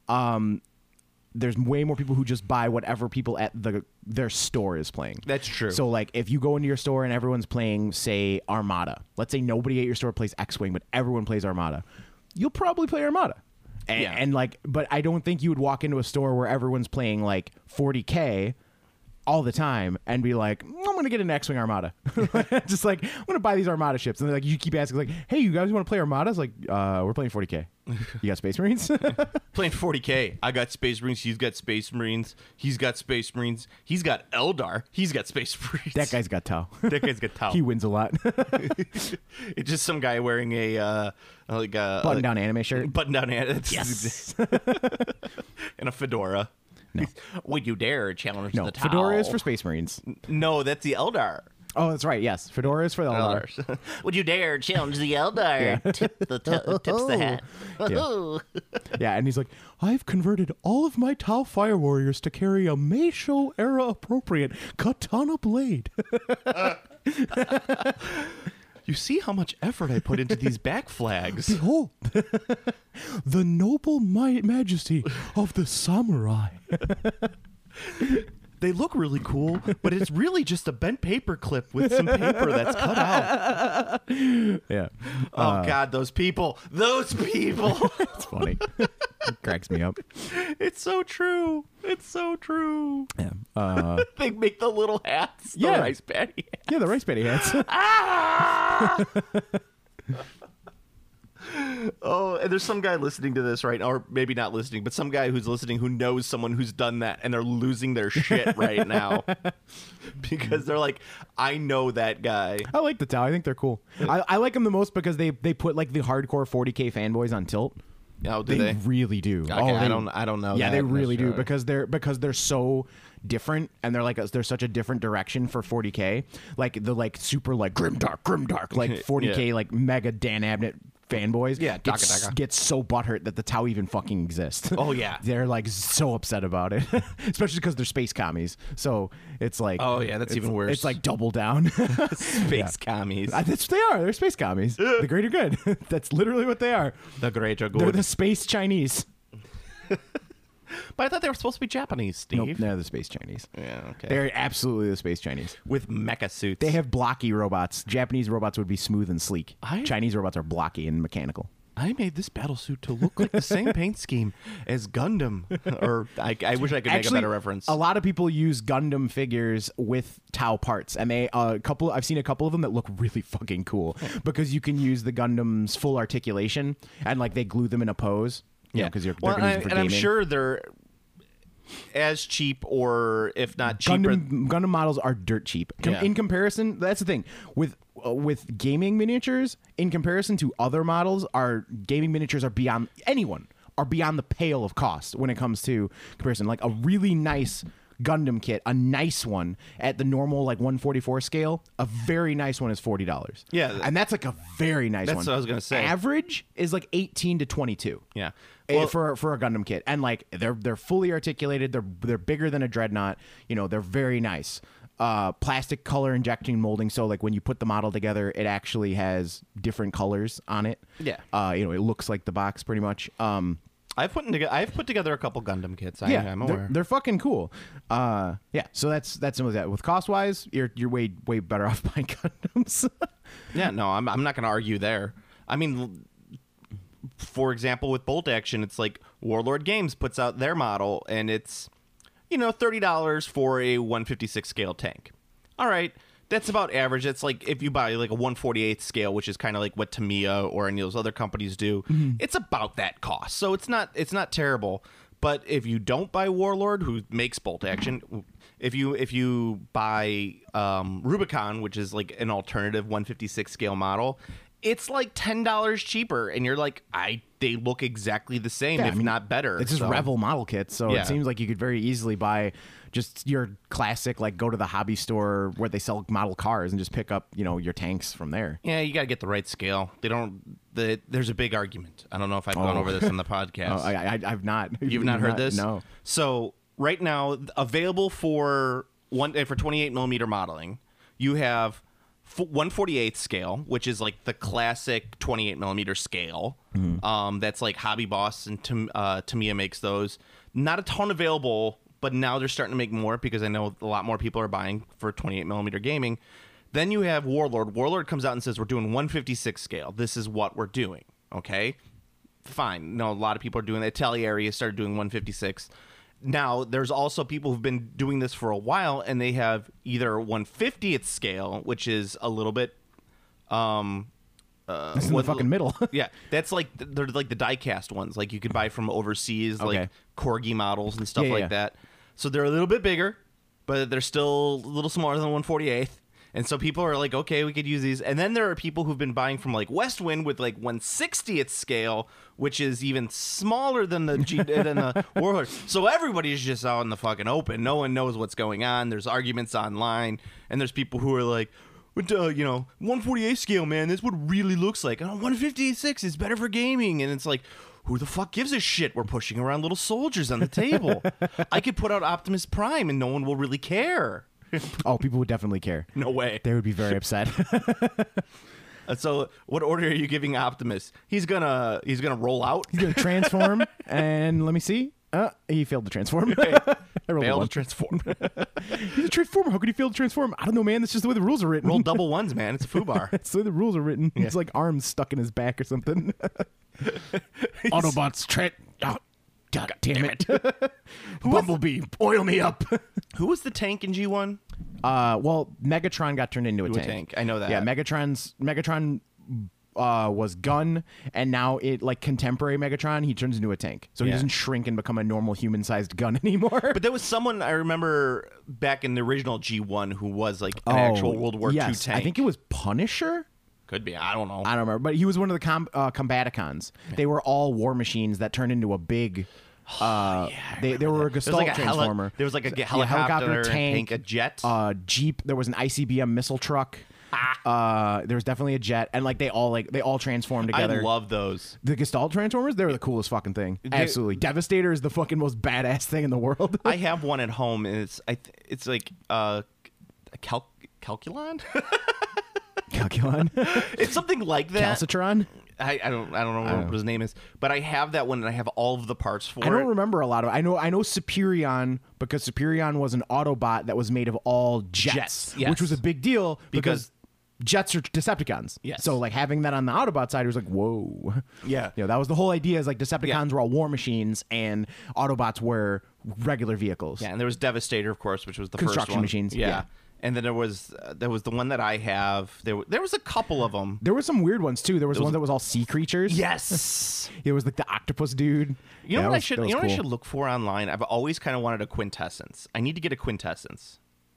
Um, there's way more people who just buy whatever people at the their store is playing. That's true. So like if you go into your store and everyone's playing, say, Armada. Let's say nobody at your store plays X-Wing, but everyone plays Armada. You'll probably play Armada. And, Yeah. and like, but I don't think you would walk into a store where everyone's playing like forty K all the time and be like, I'm going to get an X-Wing Armada. Just like, I'm going to buy these Armada ships. And they're like, you keep asking like, hey, you guys want to play Armadas? Like, uh, we're playing forty K. You got Space Marines? Playing forty K. I got Space Marines. He's got Space Marines. He's got Space Marines. He's got Eldar. He's got Space Marines. That guy's got Tau. That guy's got Tau. He wins a lot. It's just some guy wearing a uh, like a Button down anime shirt. button down and Yes. and a fedora. No. Would you dare challenge No, the Tau? Fedora is for Space Marines. No, that's the Eldar. Oh, that's right. Yes, Fedora is for the Eldar. Eldars. Would you dare challenge the Eldar? Yeah. Tip the t- tips the hat. Yeah. Yeah, and he's like, I've converted all of my Tau Fire Warriors to carry a Meisho era appropriate katana blade. You see how much effort I put into these back flags. Behold, the noble might majesty of the samurai. They look really cool, but it's really just a bent paper clip with some paper that's cut out. Yeah. Oh, God, those people. Those people. It's funny. It cracks me up. It's so true. It's so true. Yeah. Uh, They make the little hats. The Yeah. rice patty hats. yeah, the rice patty hats. Ah! Oh, and there's some guy listening to this right now, or maybe not listening, but some guy who's listening who knows someone who's done that, and they're losing their shit right now because they're like, I know that guy. I like the Tau. I think they're cool. I, I like them the most because they, they put like the hardcore forty K fanboys on tilt. Oh, do They, they? really do. Okay, oh, I they- don't. I don't know. Yeah, that they really do necessarily. because they're because they're so different and they're like a, they're such a different direction for forty K. Like the like super like grimdark, grimdark, like forty K Yeah. like mega Dan Abnett fanboys. Yeah, get, Daka Daka. get so butthurt that the Tau even fucking exists. Oh, yeah. They're like so upset about it, especially because they're space commies. So it's like Oh, yeah, that's it's- even worse. It's like double down. Space commies. Uh, That's what they are. They're space commies. The greater good. That's literally what they are. The greater They're good. the space Chinese. But I thought they were supposed to be Japanese, Steve. Nope, they're the space Chinese. Yeah, okay. They're absolutely the space Chinese. With mecha suits. They have blocky robots. Japanese robots would be smooth and sleek. I- Chinese robots are blocky and mechanical. I made this battle suit to look like the same paint scheme as Gundam. Or I, I wish I could make a better reference. A lot of people use Gundam figures with Tau parts, and they uh, a couple. I've seen a couple of them that look really fucking cool because you can use the Gundam's full articulation and like they glue them in a pose. Yeah, because you're well, they're gonna I, use them and for I'm gaming. sure they're as cheap, or if not cheaper. Gundam, Gundam models are dirt cheap. Com- Yeah. In comparison, that's the thing with uh, with gaming miniatures. In comparison to other models, our gaming miniatures are beyond anyone are beyond the pale of cost when it comes to comparison. Like a really nice Gundam kit, a nice one at the normal like one forty-four scale, a very nice one is forty dollars. Yeah. and that's like a very nice That's one. what I was gonna say. Average is like eighteen to twenty-two. Yeah. Eh, Well- for for a Gundam kit, and like they're they're fully articulated. They're they're bigger than a dreadnought. You know, they're very nice. Uh, plastic color injection molding, so like when you put the model together, it actually has different colors on it. Yeah. Uh, you know, it looks like the box pretty much. Um, I've put together. I've put together a couple Gundam kits. I, yeah, I'm they're, aware. they're fucking cool. Uh, yeah. So that's that's some of that. With cost wise, you're you're way way better off buying Gundams. Yeah, no, I'm. I'm not going to argue there. I mean, for example, with Bolt Action, it's like Warlord Games puts out their model, and it's, you know, thirty dollars for a one fifty-six scale tank. All right, that's about average. It's like if you buy like a one forty-eighth scale, which is kind of like what Tamiya or any of those other companies do, it's about that cost. So it's not it's not terrible. But if you don't buy Warlord, who makes Bolt Action, if you if you buy um, Rubicon, which is like an alternative one fifty-six scale model, it's like ten dollars cheaper, and you're like, I they look exactly the same, Yeah, if I mean, not better. It's just So- Revel model kits, so Yeah. it seems like you could very easily buy just your classic, like go to the hobby store where they sell model cars and just pick up, you know, your tanks from there. Yeah, you got to get the right scale. They don't. The, there's a big argument. I don't know if I've gone Oh. over this on the podcast. Oh, I, I, I've not. You've not heard this? No. So right now, available for one uh, for twenty-eight millimeter modeling, you have one forty-eighth scale, which is like the classic twenty-eight millimeter scale. Mm-hmm. Um, that's like Hobby Boss and Tam- uh, Tamiya makes those. Not a ton available, but now they're starting to make more because I know a lot more people are buying for twenty-eight millimeter gaming. Then you have Warlord. Warlord comes out and says, we're doing one fifty-six scale. This is what we're doing. Okay? Fine. No, a lot of people are doing that. Talieri started doing one fifty-six. Now, there's also people who've been doing this for a while, and they have either one fiftieth scale, which is a little bit... um. Uh, It's in the what- fucking middle. yeah, that's like they're like the die-cast ones, like you could buy from overseas, Okay. like Corgi models and stuff Yeah, like yeah. that. So they're a little bit bigger, but they're still a little smaller than one forty-eighth. And so people are like, okay, we could use these. And then there are people who've been buying from like Westwind with like one sixtieth scale, which is even smaller than the G- than the Warlord. So everybody's just out in the fucking open. No one knows what's going on. There's arguments online, and there's people who are like, "What, uh, you know, one forty-eight scale, man. This is what it really looks like. Oh, one fifty-six is better for gaming." And it's like, who the fuck gives a shit? We're pushing around little soldiers on the table. I could put out Optimus Prime, and no one will really care. Oh, people would definitely care. No way. They would be very upset. Uh, so, what order are you giving Optimus? He's gonna he's gonna roll out. He's gonna transform, and let me see. Uh, he failed to transform. I rolled a Fail to one. transform. He's a transformer. How could he fail to transform? I don't know, man. That's just the way the rules are written. Roll double ones, man. It's a foobar. That's the way the rules are written. It's like arms stuck in his back or something. Autobots, Trent. Oh, God damn it. Bumblebee, oil me up. Who was the tank in G one? Uh, well, Megatron got turned into a To a tank. tank. I know that. Yeah, Megatron's Megatron uh, was gun, and now it like contemporary Megatron, he turns into a tank, so he Yeah. doesn't shrink and become a normal human-sized gun anymore. But there was someone I remember back in the original G one who was like an Oh, actual World War yes, two tank. I think it was Punisher. Could be. I don't know. I don't remember, but he was one of the com- uh, Combaticons. They were all war machines that turned into a big. Uh, they they were a There was Gestalt like a heli- transformer. there was like a Yeah, helicopter, tank, a jet. uh, Jeep. There was an I C B M missile truck. Uh, there was definitely a jet, and like they all like they all transformed together. I love those. The Gestalt Transformers, they were the coolest fucking thing. Absolutely. Devastator is the fucking most badass thing in the world. I have one at home, and it's I th- it's like uh, a cal- Calculon. Calculon. It's something like that. Calcitron. I, I don't I don't know what his name is, but I have that one, and I have all of the parts for I it. don't remember a lot of I know I know Superion because Superion was an Autobot that was made of all jets, Jets, yes. which was a big deal because, Because- jets are Decepticons. Yes. So like having that on the Autobot side was like, whoa. Yeah. You know, that was the whole idea is like Decepticons Yeah. were all war machines and Autobots were regular vehicles. Yeah, and there was Devastator, of course, which was the Construction first one. machines, Yeah. yeah. And then there was uh, there was the one that I have. There w- there was a couple of them. There were some weird ones too. There was, one that was all sea creatures. Yes. It was like the octopus dude. You know Yeah, what that I was- should that you was know what I cool. should look for online? I've always kind of wanted a quintessence. I need to get a quintessence.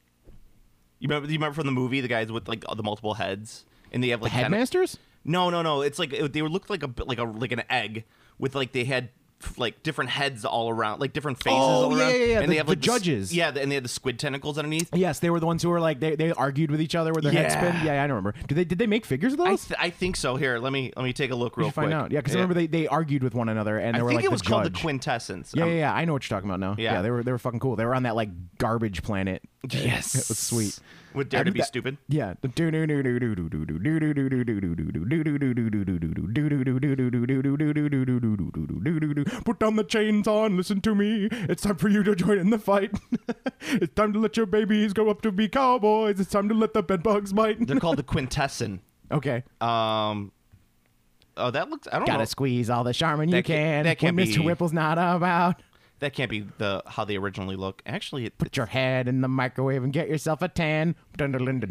You remember you remember from the movie the guys with like the multiple heads and they have like ten- Headmasters? No, no, no. It's like it, they looked like a like a like an egg with like they had like different heads all around, like different faces Oh, all yeah, around. yeah, yeah, And the- they have the like s- judges. yeah, and they had the squid tentacles underneath. Yes, they were the ones who were like they, they argued with each other with their head Yeah. spin. Yeah, I don't remember. Did they did they make figures of I, those? th- I think so. Here, let me let me take a look We real should find quick. out. Yeah, because I remember they, they argued with one another and they I were think like it was the called the judge. quintessence. Yeah, Um, yeah, yeah. I know what you're talking about now. Yeah. they were they were fucking cool. They were on that like garbage planet. Yes, It was sweet. Would Dare to And Be that- Stupid? Yeah. Put down the chainsaw and listen to me. It's time for you to join in the fight. It's time to let your babies grow up to be cowboys. It's time to let the bed bugs bite. They're called the quintessence. Okay. Um, oh, that looks. I don't Gotta know. squeeze all the charmin you That can't- can. that can't when Mister be- Whipple's not about. That can't be the how they originally look. Actually, it, Put your head in the microwave and get yourself a tan. oh,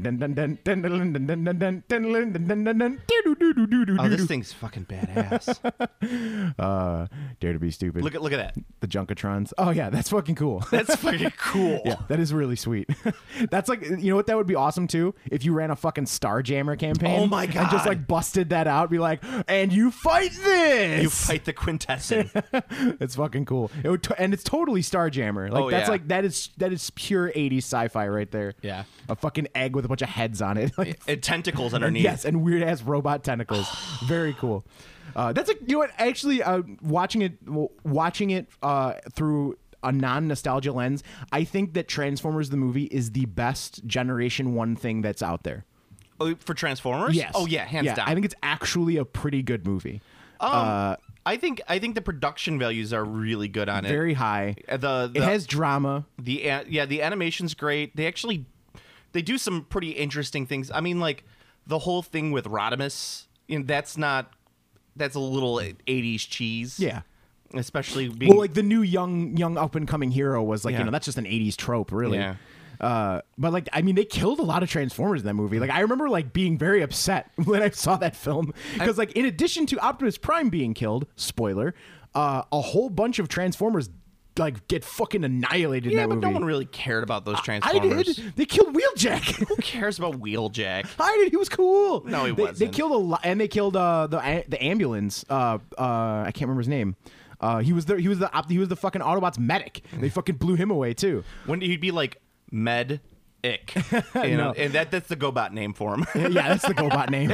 this thing's fucking badass. Uh, dare to be stupid. Look at look at that. The Junkatrons. Oh yeah, that's fucking cool. That's fucking cool. Yeah, that is really sweet. That's like, you know what, that would be awesome too? If you ran a fucking Starjammer campaign. Oh my And just God. like busted that out, be like, and you fight this. You fight the quintessence. It's fucking cool. It would t- and it's totally Starjammer. Like Oh, that's yeah. like that is that is pure eighties sci-fi right there. Yeah. A fucking egg with a bunch of heads on it. Like, and tentacles and underneath. yes, and weird ass robot tentacles. Very cool. Uh, that's like, you know what? Actually, uh, watching it, w- watching it uh, through a non-nostalgia lens, I think that Transformers the movie is the best Generation One thing that's out there. Oh, for Transformers? Yes. Oh yeah, hands yeah, down. I think it's actually a pretty good movie. Um, uh, I think I think the production values are really good on it. Very high. Uh, The, the It has drama. the a- yeah the animation's great. They actually they do some pretty interesting things. I mean, like the whole thing with Rodimus, you know, that's not that's a little eighties cheese. Yeah. Especially being Well, like the new young, young up and coming hero was like, Yeah. you know, that's just an eighties trope, really. Yeah. Uh, but like, I mean, they killed a lot of Transformers in that movie. Like, I remember like being very upset when I saw that film because, like, in addition to Optimus Prime being killed, spoiler, uh, a whole bunch of Transformers like get fucking annihilated Yeah, in that but movie. no one really cared about those I Transformers. did. They killed Wheeljack. Who cares about Wheeljack? I did. He was cool. No, he they, wasn't. They killed a lot, and they killed uh, the the ambulance. Uh, uh, I can't remember his name. Uh, he was the he was the op- he was the fucking Autobots medic. They fucking blew him away too. When he'd be like Med Ick, you know, No. and that that's the GoBot name for him. Yeah, that's the GoBot name.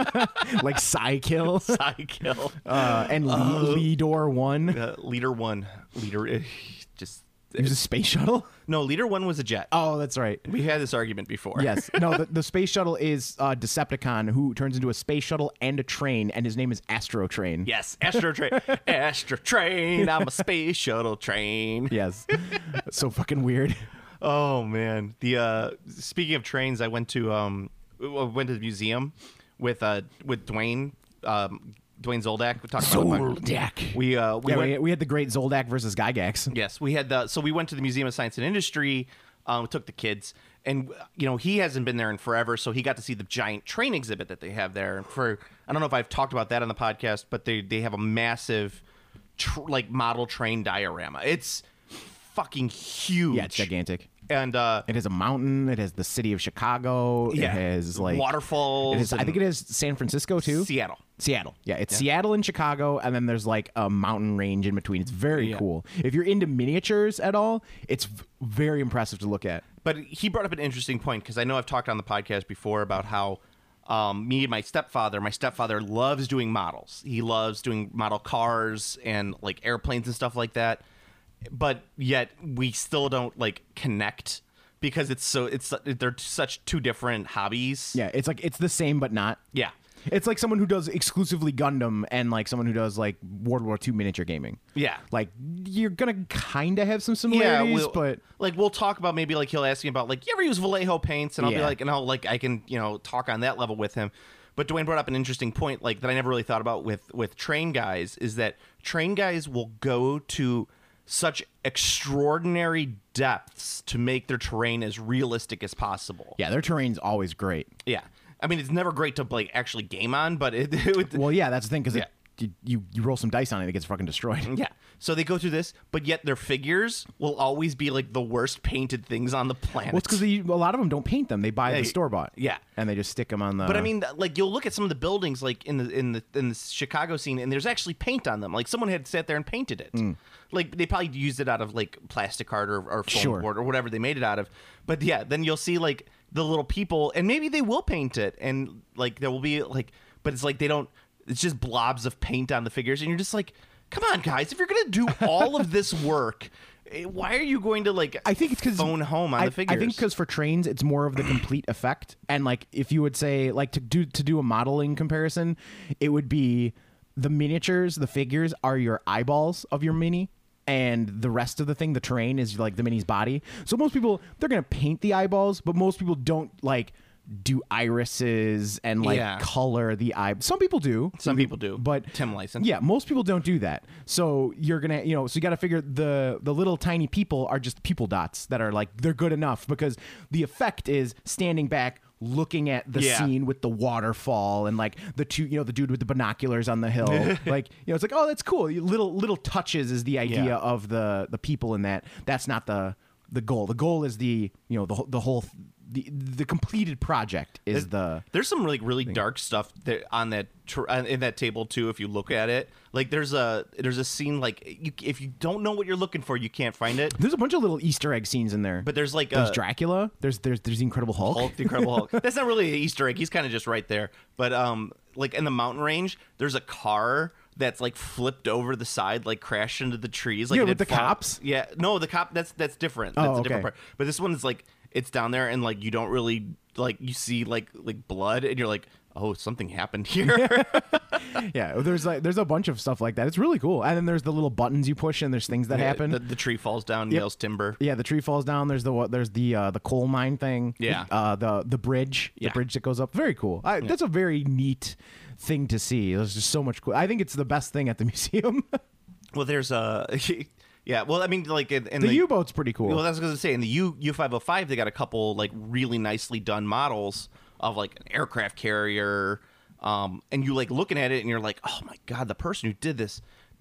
Like Psykill. Psykill. Uh, and Le- Leador one. Uh, leader one, leader, eh, just He was a space shuttle. no. Leader one was a jet. Oh, that's right. We had this argument before. Yes. No, the, the space shuttle is uh, Decepticon, who turns into a space shuttle and a train, and his name is Astro Train. Yes, Astro Train. Astro Train. I'm a space shuttle train. Yes. So fucking weird. Oh man. The uh, speaking of trains, I went to um, I went to the museum with uh with Dwayne um Dwayne Zoldak. We talked about it. Zoldak. We uh we Yeah, went. we, we had the great Zoldak versus Gygax. Yes, we had the. So we went to the Museum of Science and Industry. Um, we took the kids, and you know he hasn't been there in forever, so he got to see the giant train exhibit that they have there. And for I don't know if I've talked about that on the podcast, but they they have a massive, tr- like model train diorama. It's fucking huge. Yeah, it's gigantic. And uh, It has a mountain. It has the city of Chicago. It Yeah. has like waterfalls. It is, I and think it is San Francisco too. Seattle. Seattle. Yeah, it's Seattle and Chicago, and then there's like a mountain range in between. It's very Yeah. cool. If you're into miniatures at all, it's v- very impressive to look at. But he brought up an interesting point because I know I've talked on the podcast before about how um, me and my stepfather, my stepfather loves doing models. He loves doing model cars and like airplanes and stuff like that. But yet we still don't like connect because it's so it's they're such two different hobbies. Yeah, it's like it's the same but not. Yeah. It's like someone who does exclusively Gundam and like someone who does like World War Two miniature gaming. Yeah. Like you're gonna kind of have some Yeah, similarities, we'll, but like we'll talk about maybe like he'll ask me about like you ever use Vallejo paints, and I'll be Yeah. like, and I'll like I can you know talk on that level with him. But Dwayne brought up an interesting point like that I never really thought about with with train guys is that train guys will go to such extraordinary depths to make their terrain as realistic as possible. yeah, their terrain's always great. Yeah. I mean, it's never great to like actually game on, but it, it would, Well, yeah, that's the thing because Yeah. you, you you roll some dice on it, it gets fucking destroyed. yeah. So they go through this, but yet their figures will always be like the worst painted things on the planet. Well, it's because a lot of them don't paint them; they buy Yeah, the store bought. yeah. and they just stick them on the. But I mean, like you'll look at some of the buildings, like in the in the in the Chicago scene, and there's actually paint on them. Like someone had sat there and painted it. Like they probably used it out of like plastic art or, or foam Sure. board or whatever they made it out of. But yeah, then you'll see like the little people, and maybe they will paint it, and like there will be like, but it's like they don't. It's just blobs of paint on the figures, and you're just like, come on, guys, if you're gonna do all of this work. eh, Why are you going to like? I think it's because phone home on I, the figures. I think because for trains, it's more of the complete effect. And like, if you would say like to do to do a modeling comparison, it would be the miniatures, the figures are your eyeballs of your mini, and the rest of the thing, the terrain, is like the mini's body. So most people they're gonna paint the eyeballs, but most people don't like do irises and like Yeah. color the eye. Some people do. Some people do, but Tim License. yeah, most people don't do that. So you're gonna, you know, so you got to figure the the little tiny people are just people dots that are like they're good enough because the effect is standing back, looking at the Yeah. scene with the waterfall and like the two, you know, the dude with the binoculars on the hill. Like, you know, it's like, oh, that's cool. Little little touches is the idea Yeah. of the the people in that. That's not the the goal. The goal is the you know the wh- the whole. The, the completed project is the There's some like really dark stuff there on that tr- uh, in that table too. If you look at it, like there's a there's a scene like you, if you don't know what you're looking for, you can't find it. there's a bunch of little Easter egg scenes in there. But there's like there's a Dracula. There's there's there's the Incredible Hulk. Hulk, the Incredible Hulk. That's not really an Easter egg. He's kind of just right there. But um, like in the mountain range, there's a car that's like flipped over the side, like crashed into the trees. Like Yeah, it with had the fall- cops? Yeah, no, the cop. That's that's different. That's Oh, a different okay. part. But this one is like it's down there, and like you don't really like you see like like blood, and you're like, oh, something happened here. Yeah, there's like there's a bunch of stuff like that. It's really cool. And then there's the little buttons you push, and there's things that happen. The, the tree falls down, Yep. nails timber. Yeah, the tree falls down. There's the what? There's the uh, the coal mine thing. Yeah. Uh, the the bridge. Yeah. The bridge that goes up. Very cool. I, That's a very neat thing to see. There's just so much cool. I think it's the best thing at the museum. Well, there's a yeah. Well, I mean, like in, in the, the U-boat's pretty cool. Well, that's what I was gonna say. In the U U five oh five, they got a couple like really nicely done models of like an aircraft carrier. Um, and you like looking at it, and you're like, oh my god, the person who did this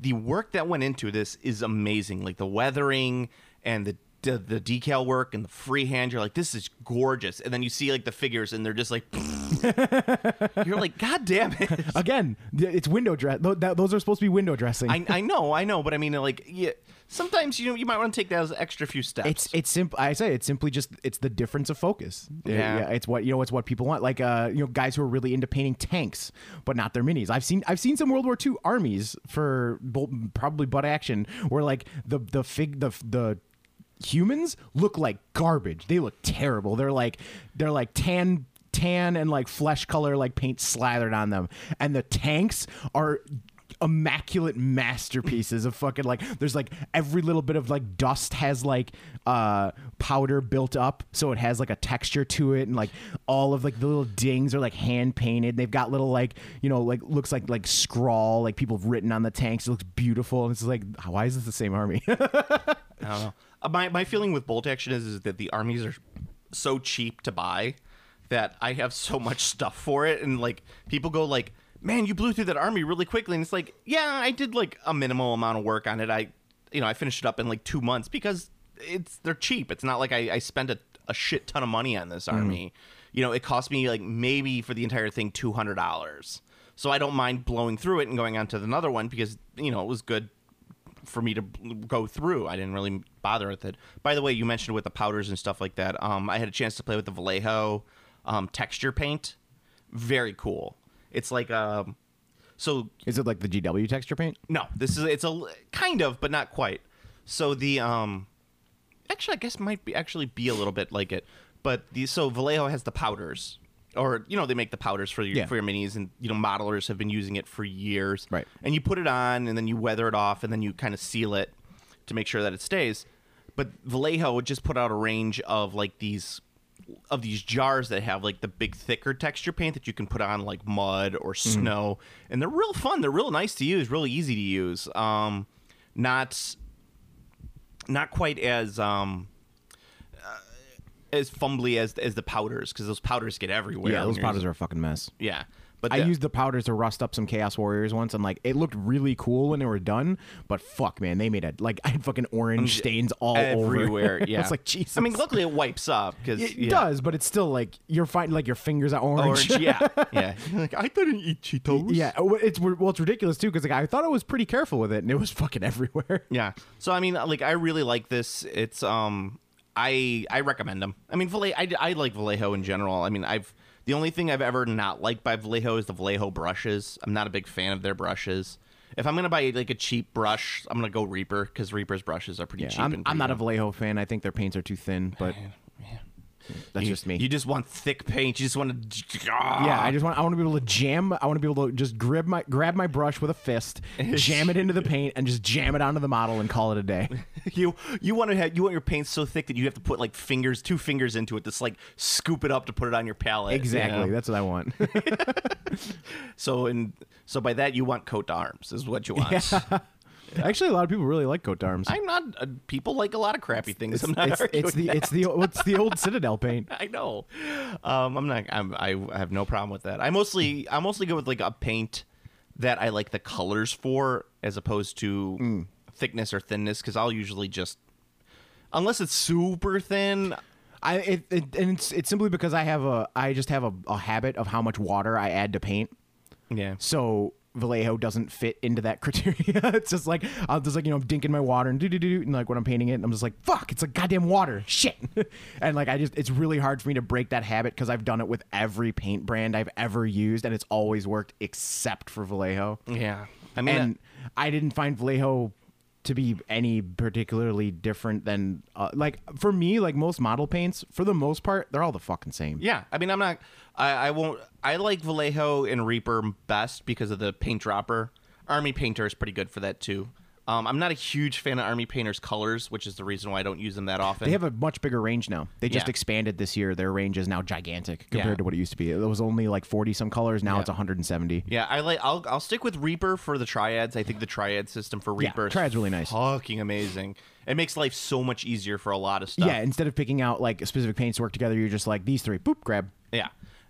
the work that went into this is amazing. Like the weathering and the the, the decal work and the freehand. You're like, this is gorgeous. And then you see like the figures, and they're just like, you're like, God damn it. Again, th- it's window dress. Th- that- those are supposed to be window dressing. I, I know, I know, but I mean, like, yeah, sometimes you know you might want to take those extra few steps. It's it's simple. I say it's simply just it's the difference of focus. Yeah. it's what you know. It's what people want. Like uh, you know, guys who are really into painting tanks, but not their minis. I've seen I've seen some World War Two armies for bu- probably butt action where like the the fig the the humans look like garbage. They look terrible. They're like they're like tan tan and like flesh color like paint slathered on them, and the tanks are immaculate masterpieces of fucking like there's like every little bit of like dust has like uh powder built up, so it has like a texture to it, and like all of like the little dings are like hand painted. They've got little like you know like looks like like scrawl like people have written on the tanks. It looks beautiful, and it's like, why is this the same army? I don't know. Uh, my my feeling with Bolt Action is, is that the armies are so cheap to buy that I have so much stuff for it, and like people go like, man, you blew through that army really quickly, and it's like, yeah, I did like a minimal amount of work on it. I, you know, I finished it up in like two months because it's they're cheap. It's not like I, I spent a, a shit ton of money on this army. Mm. You know, it cost me like maybe for the entire thing two hundred dollars. So I don't mind blowing through it and going on to another one because you know it was good for me to go through. I didn't really bother with it. By the way, you mentioned with the powders and stuff like that. Um, I had a chance to play with the Vallejo um, texture paint. Very cool. It's like um, so. Is it like the G W texture paint? No, this is it's a kind of, but not quite. So the um, actually, I guess might be actually be a little bit like it. But the so Vallejo has the powders. Or, you know, they make the powders for your, yeah. for your minis, and, you know, modelers have been using it for years. Right. And you put it on, and then you weather it off, and then you kind of seal it to make sure that it stays. But Vallejo would just put out a range of, like, these of these jars that have, like, the big, thicker texture paint that you can put on, like, mud or snow. Mm-hmm. And they're real fun. They're real nice to use, really easy to use. Um, not, not quite as... Um, as fumbly as as the powders, because those powders get everywhere. Yeah, those powders are a fucking mess. Yeah, but I the, used the powders to rust up some Chaos Warriors once, and like it looked really cool when they were done. But fuck, man, they made it like I had fucking orange stains all everywhere. over. Yeah, it's like Jesus. I mean, luckily it wipes up because it yeah. does, but it's still like you're finding like your fingers are orange. Orange, yeah, yeah. Like I didn't eat Cheetos. Yeah, it's well, it's ridiculous too because like I thought I was pretty careful with it, and it was fucking everywhere. Yeah. So I mean, like I really like this. It's um. I I recommend them. I mean, Vallejo, I, I like Vallejo in general. I mean, I've the only thing I've ever not liked by Vallejo is the Vallejo brushes. I'm not a big fan of their brushes. If I'm gonna buy like a cheap brush, I'm gonna go Reaper because Reaper's brushes are pretty Yeah, cheap. I'm, and I'm not a good. Vallejo fan. I think their paints are too thin, but that's you, just me. You just want thick paint. You just want to. Yeah, I just want. I want to be able to jam. I want to be able to just grab my grab my brush with a fist, jam it into the paint, and just jam it onto the model and call it a day. you you want to have you want your paint so thick that you have to put like fingers, two fingers into it, just like scoop it up to put it on your palette. Exactly. You know? That's what I want. so and so by that you want coat to arms is what you want. Yeah. Actually, a lot of people really like coat arms. I'm not. Uh, people like a lot of crappy things. It's, I'm not it's, arguing it's the that. it's the what's the old Citadel paint. I know. Um, I'm not. I'm, I have no problem with that. I mostly I mostly go with like a paint that I like the colors for, as opposed to mm. thickness or thinness. Because I'll usually just, unless it's super thin. I it, it and it's it's simply because I have a I just have a, a habit of how much water I add to paint. Yeah. So Vallejo doesn't fit into that criteria. It's just like I'll just like you know I'm dinking my water and do do do and like when I'm painting it, and I'm just like fuck, it's like goddamn water, shit. And like I just it's really hard for me to break that habit because I've done it with every paint brand I've ever used, and it's always worked except for Vallejo. Yeah, I mean, and I didn't find Vallejo to be any particularly different than uh, like for me, like most model paints, for the most part, they're all the fucking same. Yeah, I mean, I'm not. I, I won't. I like Vallejo and Reaper best because of the paint dropper. Army Painter is pretty good for that too. Um, I'm not a huge fan of Army Painter's colors, which is the reason why I don't use them that often. They have a much bigger range now. They just Yeah. expanded this year. Their range is now gigantic compared Yeah. to what it used to be. It was only like forty some colors. Now Yeah. it's one hundred seventy. Yeah, I like. I'll I'll stick with Reaper for the triads. I think the triad system for Yeah, Reaper is triad's really nice. fucking amazing. It makes life so much easier for a lot of stuff. Yeah, instead of picking out like specific paints to work together, you're just like these three, boop, grab. Yeah.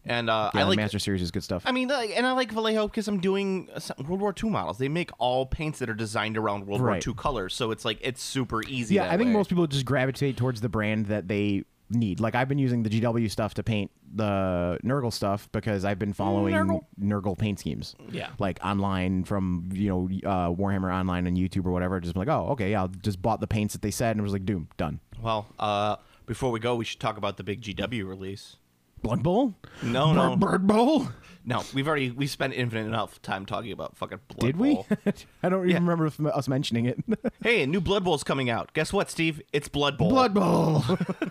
And uh, Yeah, I the like Master Series is good stuff. I mean, like, and I like Vallejo because I'm doing uh, some World War Two models. They make all paints that are designed around World War Right. Two colors, so it's like it's super easy. yeah, that I think way. most people just gravitate towards the brand that they need. Like I've been using the G W stuff to paint the Nurgle stuff because I've been following Nurgle. Nurgle paint schemes. Yeah. Like online from, you know, uh, Warhammer Online on YouTube or whatever. Just been like, oh, okay, yeah, I'll just bought the paints that they said and it was like, doom, done. Well, uh, before we go, we should talk about the big G W release. Blood Bowl? No, no. Bird, Bird Bowl? No, we've already we spent infinite enough time talking about fucking Blood Did we? Bowl. I don't even Yeah. remember if- us mentioning it. Hey, a new Blood Bowl's coming out. Guess what, Steve? It's Blood Bowl. Blood Bowl.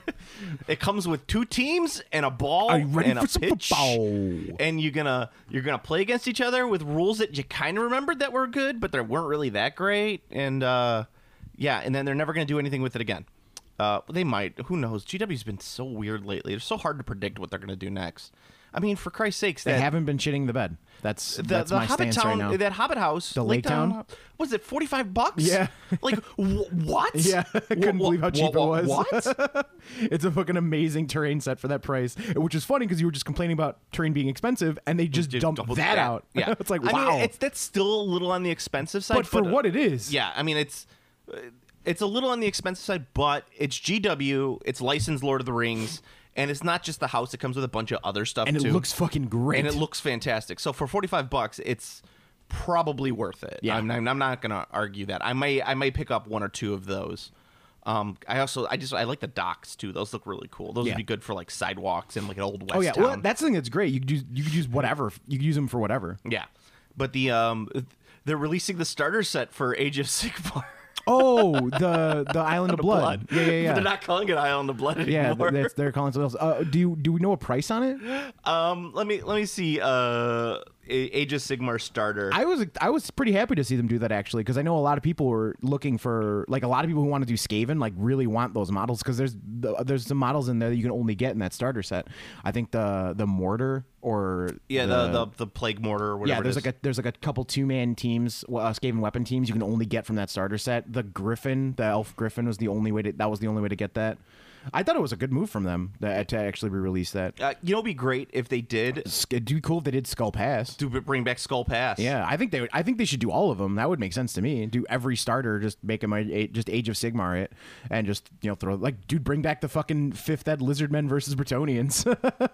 It comes with two teams and a ball Are you ready and for a some pitch. football? And you're gonna you're gonna play against each other with rules that you kind of remembered that were good, but they weren't really that great. And uh, yeah, and then they're never gonna do anything with it again. Uh, they might. Who knows? G W's been so weird lately. It's so hard to predict what they're gonna do next. I mean, for Christ's sakes, They that haven't been shitting the bed. That's the, that's the my Hobbit stance Town, right now. that Hobbit house, The Lake Lake Town? was it forty five bucks? Yeah. like wh- what? Yeah, I couldn't Wh- believe how wh- cheap wh- it was. What? It's a fucking amazing terrain set for that price, which is funny because you were just complaining about terrain being expensive, and they just Just dumped doubled that that. out. Yeah, it's like I wow. mean, it's that's still a little on the expensive side, but for uh, what it is, yeah, I mean, it's uh, it's a little on the expensive side, but it's G W, it's licensed Lord of the Rings, and it's not just the house; it comes with a bunch of other stuff and it too. looks fucking great. and it looks fantastic. So for forty five bucks, it's probably worth it. Yeah. I'm, I'm, I'm not gonna argue that. I may I may pick up one or two of those. Um, I also I just I like the docks too. Those look really cool. Those Yeah. would be good for like sidewalks in like an old west oh yeah, town. well that's the thing that's great. You could use you could use whatever. You could use them for whatever. Yeah, but the um, they're releasing the starter set for Age of Sigmar. Oh, the the Island of Blood. Yeah, yeah, But yeah. they're not calling it Island of Blood yeah, anymore. th- that's, they're calling something else. Uh, do you do we know a price on it? um, let me let me see. Uh, A- Age of Sigmar starter. I was I was pretty happy to see them do that actually because I know a lot of people were looking for like a lot of people who want to do Skaven like really want those models because there's the, there's some models in there that you can only get in that starter set. I think the the mortar or yeah, the, the the plague mortar. Or whatever yeah, there's it is. like a there's like a couple two man teams, uh, Skaven weapon teams you can only get from that starter set. The Griffin, the Elf Griffin was the only way to that was the only way to get that. I thought it was a good move from them that, to actually re-release that. Uh, you know, it'd be great if they did Sk- It'd be cool if they did Skull Pass. do bring back Skull Pass. Yeah, I think they would. I think they should do all of them. That would make sense to me. Do every starter, just make them a, a- just Age of Sigmar it, and just you know throw like, dude, bring back the fucking fifth ed Lizardmen versus Bretonnians.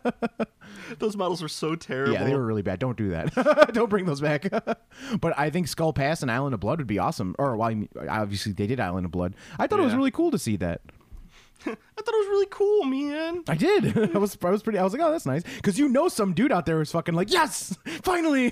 those models were so terrible. yeah, they were really bad. Don't do that. Don't bring those back. But I think Skull Pass and Island of Blood would be awesome. Or well, I mean, obviously they did Island of Blood. I thought it was Yeah. really cool to see that. I thought it was really cool, man. I did. I was I was pretty. I was like, oh, that's nice, because you know some dude out there was fucking like, yes, finally.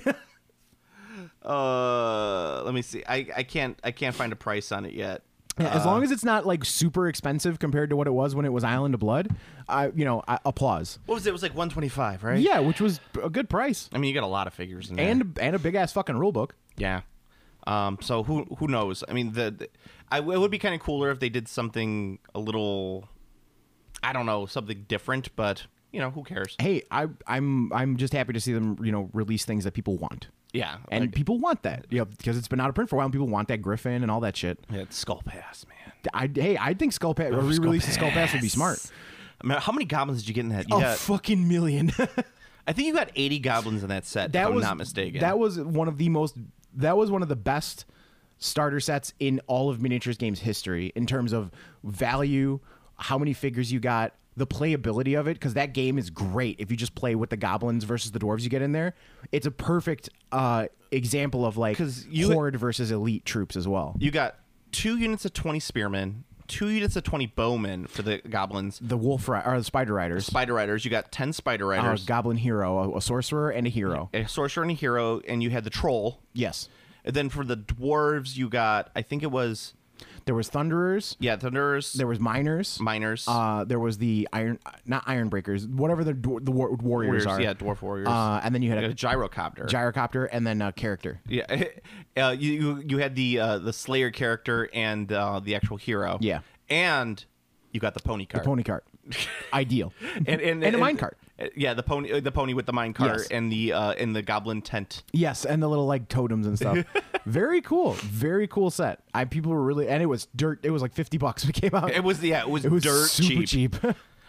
Uh, let me see. I, I can't I can't find a price on it yet. Yeah, as long as it's not like super expensive compared to what it was when it was Island of Blood, I you know I, applause. What was it? It was like one twenty five, right? Yeah, which was a good price I mean, you got a lot of figures in there. and and a big ass fucking rule book. yeah. Um. So who who knows? I mean, the, the I it would be kind of cooler if they did something a little, I don't know, something different. But you know, who cares? Hey, I I'm I'm just happy to see them you know release things that people want. Yeah. And like, people want that, you know, because it's been out of print for a while. And people want that Griffin and all that shit. yeah, it's Skull Pass, man. I, hey, I think Skull Pass, a Skull re-release of Skull Pass would be Pass. smart. I mean, how many goblins did you get in that? You A got, fucking million. I think you got eighty goblins in that set. that if was I'm not mistaken. That was one of the most. That was one of the best starter sets in all of miniatures games history in terms of value, how many figures you got, the playability of it, because that game is great if you just play with the goblins versus the dwarves you get in there. It's a perfect uh, example of like 'Cause you- horde versus elite troops as well. You got two units of twenty spearmen, two units of twenty bowmen for the goblins. The wolf ri- or the spider riders, Spider riders. You got ten spider a riders, goblin hero, a, a sorcerer, and a hero. a sorcerer and a hero, and you had the troll. Yes, And then for the dwarves, you got I think it was there was thunderers. yeah thunderers, There was miners. miners, Uh, there was the iron, not iron breakers, whatever the dwar- the war- warriors, warriors, are. yeah, dwarf warriors. Uh, and then you had you a got a gyrocopter. gyrocopter, and then a character. yeah, uh, you you- you had the uh, the Slayer character and uh, the actual hero. Yeah. and you got the pony cart. Pony cart, ideal, and and, and a mine cart. Yeah, the pony, the pony with the mine cart Yes. and the uh, and the goblin tent. Yes, and the little like totems and stuff. Very cool, very cool set. I people were really, and it was dirt. It was like fifty bucks when it came out. It was yeah, it was, It was dirt super cheap. cheap.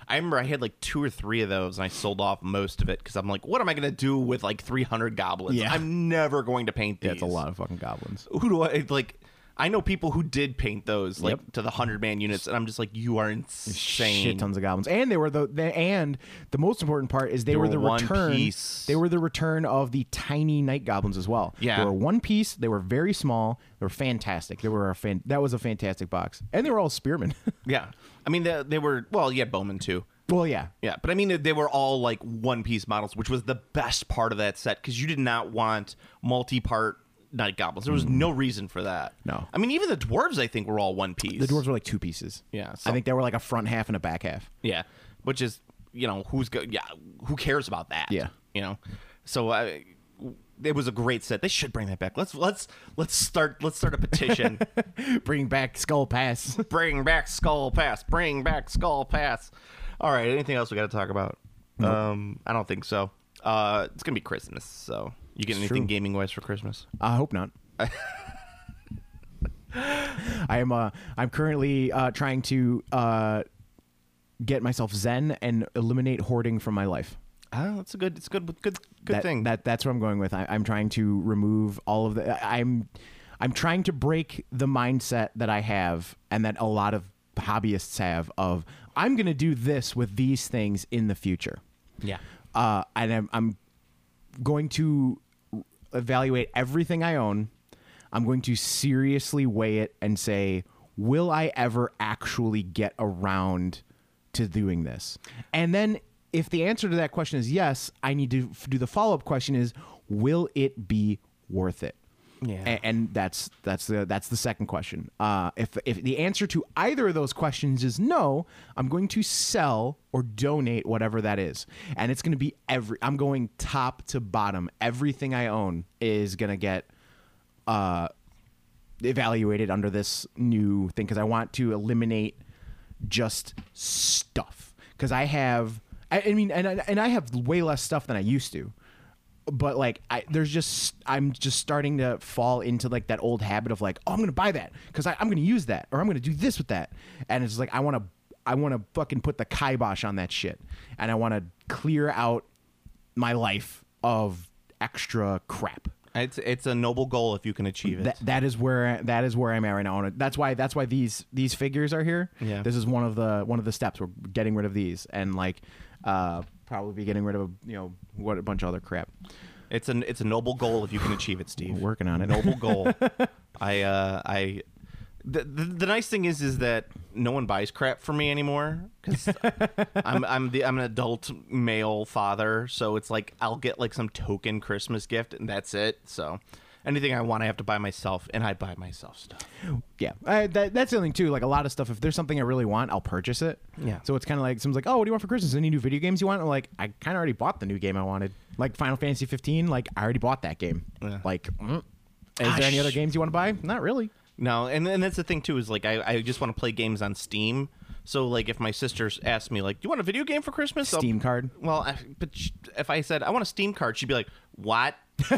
I remember I had like two or three of those, and I sold off most of it because I'm like, what am I gonna do with like three hundred goblins? Yeah. I'm never going to paint these. That's a lot of fucking goblins. Who do I like? I know people who did paint those like Yep. to the hundred man units, and I'm just like, you are insane. Shit tons of goblins, and they were the, the and the most important part is they, They were were the one return. piece. They were the return of the tiny night goblins as well. Yeah. they were one piece. They were very small. They were fantastic. They were a fan. That was a fantastic box, and they were all spearmen. Yeah, I mean they, they were well, yeah, Bowman too. well, yeah, Yeah, but I mean they were all like one piece models, which was the best part of that set because you did not want multi part night goblins. There was no reason for that. No. I mean even the dwarves I think were all one piece. the dwarves were like two pieces. Yeah, so- I think they were like a front half and a back half. Yeah, which is you know who's go yeah who cares about that? Yeah. you know. So I, it was a great set. They should bring that back. Let's let's let's start let's start a petition. Bring back Skull Pass. Bring back Skull Pass. Bring back Skull Pass. All right. Anything else we got to talk about? Um, I don't think so. Uh, it's gonna be Christmas, so you get It's anything true. gaming wise for Christmas? I hope not. I am. Uh, I'm currently uh, trying to uh, get myself zen and eliminate hoarding from my life. Oh, that's a good. It's a good. Good. Good that, thing. That that's what I'm going with. I, I'm trying to remove all of the. I'm I'm trying to break the mindset that I have and that a lot of hobbyists have of I'm going to do this with these things in the future. yeah. Uh, and I'm, I'm going to evaluate everything I own. I'm going to seriously weigh it and say, will I ever actually get around to doing this? And then if the answer to that question is yes, I need to f- do the follow-up question is, will it be worth it? Yeah. A- and that's that's the that's the second question. Uh, if if the answer to either of those questions is no, I'm going to sell or donate whatever that is, and it's going to be every. I'm going top to bottom. Everything I own is going to get uh, evaluated under this new thing because I want to eliminate just stuff because I have. I, I mean, and I- and I have way less stuff than I used to. But like, I there's just I'm just starting to fall into like that old habit of like, oh, I'm gonna buy that because I'm gonna use that or I'm gonna do this with that, and it's like I want to I want to fucking put the kibosh on that shit, and I want to clear out my life of extra crap. It's it's a noble goal if you can achieve it. That that is where that is where I'm at right now. That's why that's why these these figures are here. Yeah. This is one of the one of the steps. We're getting rid of these and like uh probably be getting rid of you know what a bunch of other crap. It's an it's a noble goal if you can achieve it, Steve. We're working on it. Noble goal. I uh I. The, the the nice thing is is that no one buys crap for me anymore because I'm I'm the I'm an adult male father, so it's like I'll get like some token Christmas gift and that's it. So anything I want, I have to buy myself, and I buy myself stuff. Yeah, I, that, that's the thing too. Like a lot of stuff, if there's something I really want, I'll purchase it. Yeah. So it's kind of like someone's like, "Oh, what do you want for Christmas? Any new video games you want?" I'm like, I kind of already bought the new game I wanted, like Final Fantasy fifteen. Like I already bought that game. Yeah. Like, mm. is Ah, there any other sh- games you want to buy? Not really. No, and and that's the thing too is like I, I just want to play games on Steam. So like if my sisters asked me like, "Do you want a video game for Christmas?" I'll- Steam card. Well, I, but sh- if I said I want a Steam card, she'd be like, "What?"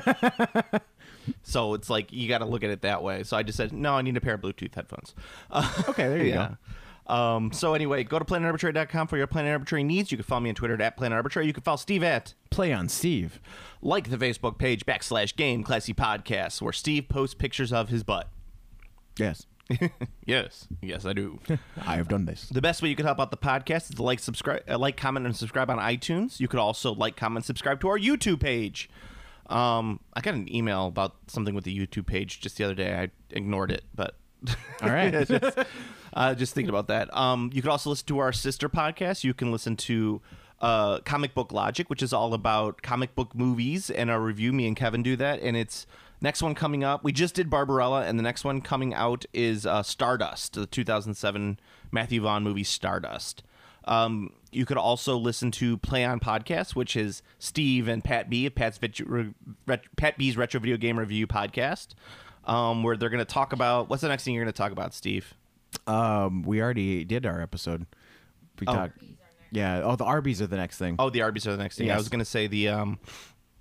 So it's like you got to look at it that way. So I just said, "No, I need a pair of Bluetooth headphones." Uh, Okay, there you yeah. Um, so anyway, go to planet arbitrary dot com for your Planet Arbitrary needs. You can follow me on Twitter at Planet Arbitrary. You can follow Steve at Play on Steve. like the Facebook page backslash Game Classy Podcasts, where Steve posts pictures of his butt. Yes, Yes, yes, I do. I have done this. The best way you could help out the podcast is to like, subscribe, uh, like, comment, and subscribe on iTunes. You could also like, comment, subscribe to our YouTube page. Um, I got an email about something with the YouTube page just the other day. I ignored it, but All right. just, uh, just thinking about that. Um, you could also listen to our sister podcast. You can listen to uh, Comic Book Logic, which is all about comic book movies and our review. Me and Kevin do that, and it's next one coming up. We just did Barbarella, and the next one coming out is uh, Stardust, the two thousand seven Matthew Vaughn movie Stardust. Um, you could also listen to Play On Podcast, which is Steve and Pat B, Pat's Vit- Re- Ret- Pat B's Retro Video Game Review podcast, um, where they're going to talk about, what's the next thing you're going to talk about, Steve? Um, we already did our episode. We Oh. talked. Yeah. Oh, the Arby's are the next thing. Oh, the Arby's are the next thing. I Yes. was going to say the um,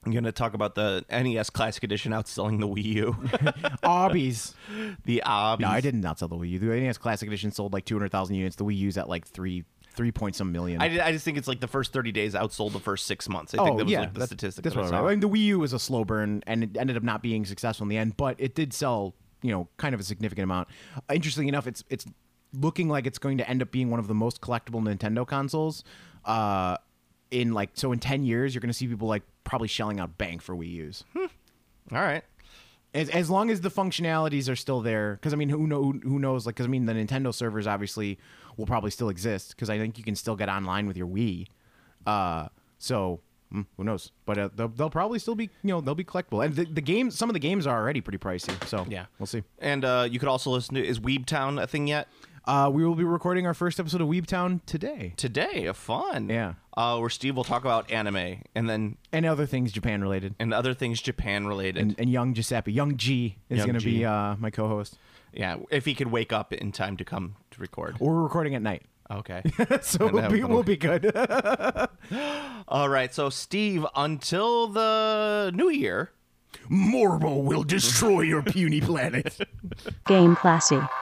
I'm going to talk about the N E S Classic Edition outselling the Wii U. Obbies. The obbies. No, I didn't outsell the Wii U. The N E S Classic Edition sold like two hundred thousand units. The Wii U's at like three, three point some million. I, did- I just think it's like the first thirty days outsold the first six months. I oh, think that was yeah, like the that's, statistic. That's that I what saw. I mean, the Wii U was a slow burn, and it ended up not being successful in the end, but it did sell, you know, kind of a significant amount. Uh, interestingly enough, it's it's looking like it's going to end up being one of the most collectible Nintendo consoles. Uh, in like so in ten years, you're going to see people like probably shelling out bank for Wii U's. All right. As, as long as the functionalities are still there, because I mean, who know who knows? Like, because I mean, the Nintendo servers obviously will probably still exist, because I think you can still get online with your Wii. Uh, so mm, who knows? But uh, they'll, they'll probably still be, you know, they'll be collectible. And the, the games, some of the games are already pretty pricey. So Yeah. we'll see. And uh, you could also listen to, is Weebtown a thing yet? Uh, we will be recording our first episode of Weebtown today, Today, a fun. Yeah. Uh, where Steve will talk about anime and then and other things Japan related. and other things Japan related. And, and young Giuseppe, young G is Young going to G. be uh, my co-host. yeah, if he could wake up in time to come to record. We're recording at night, Okay. so And we'll have be, a we'll little- be good. All right. So, Steve, until the new year, Morbo will destroy your puny planet. Game Classy.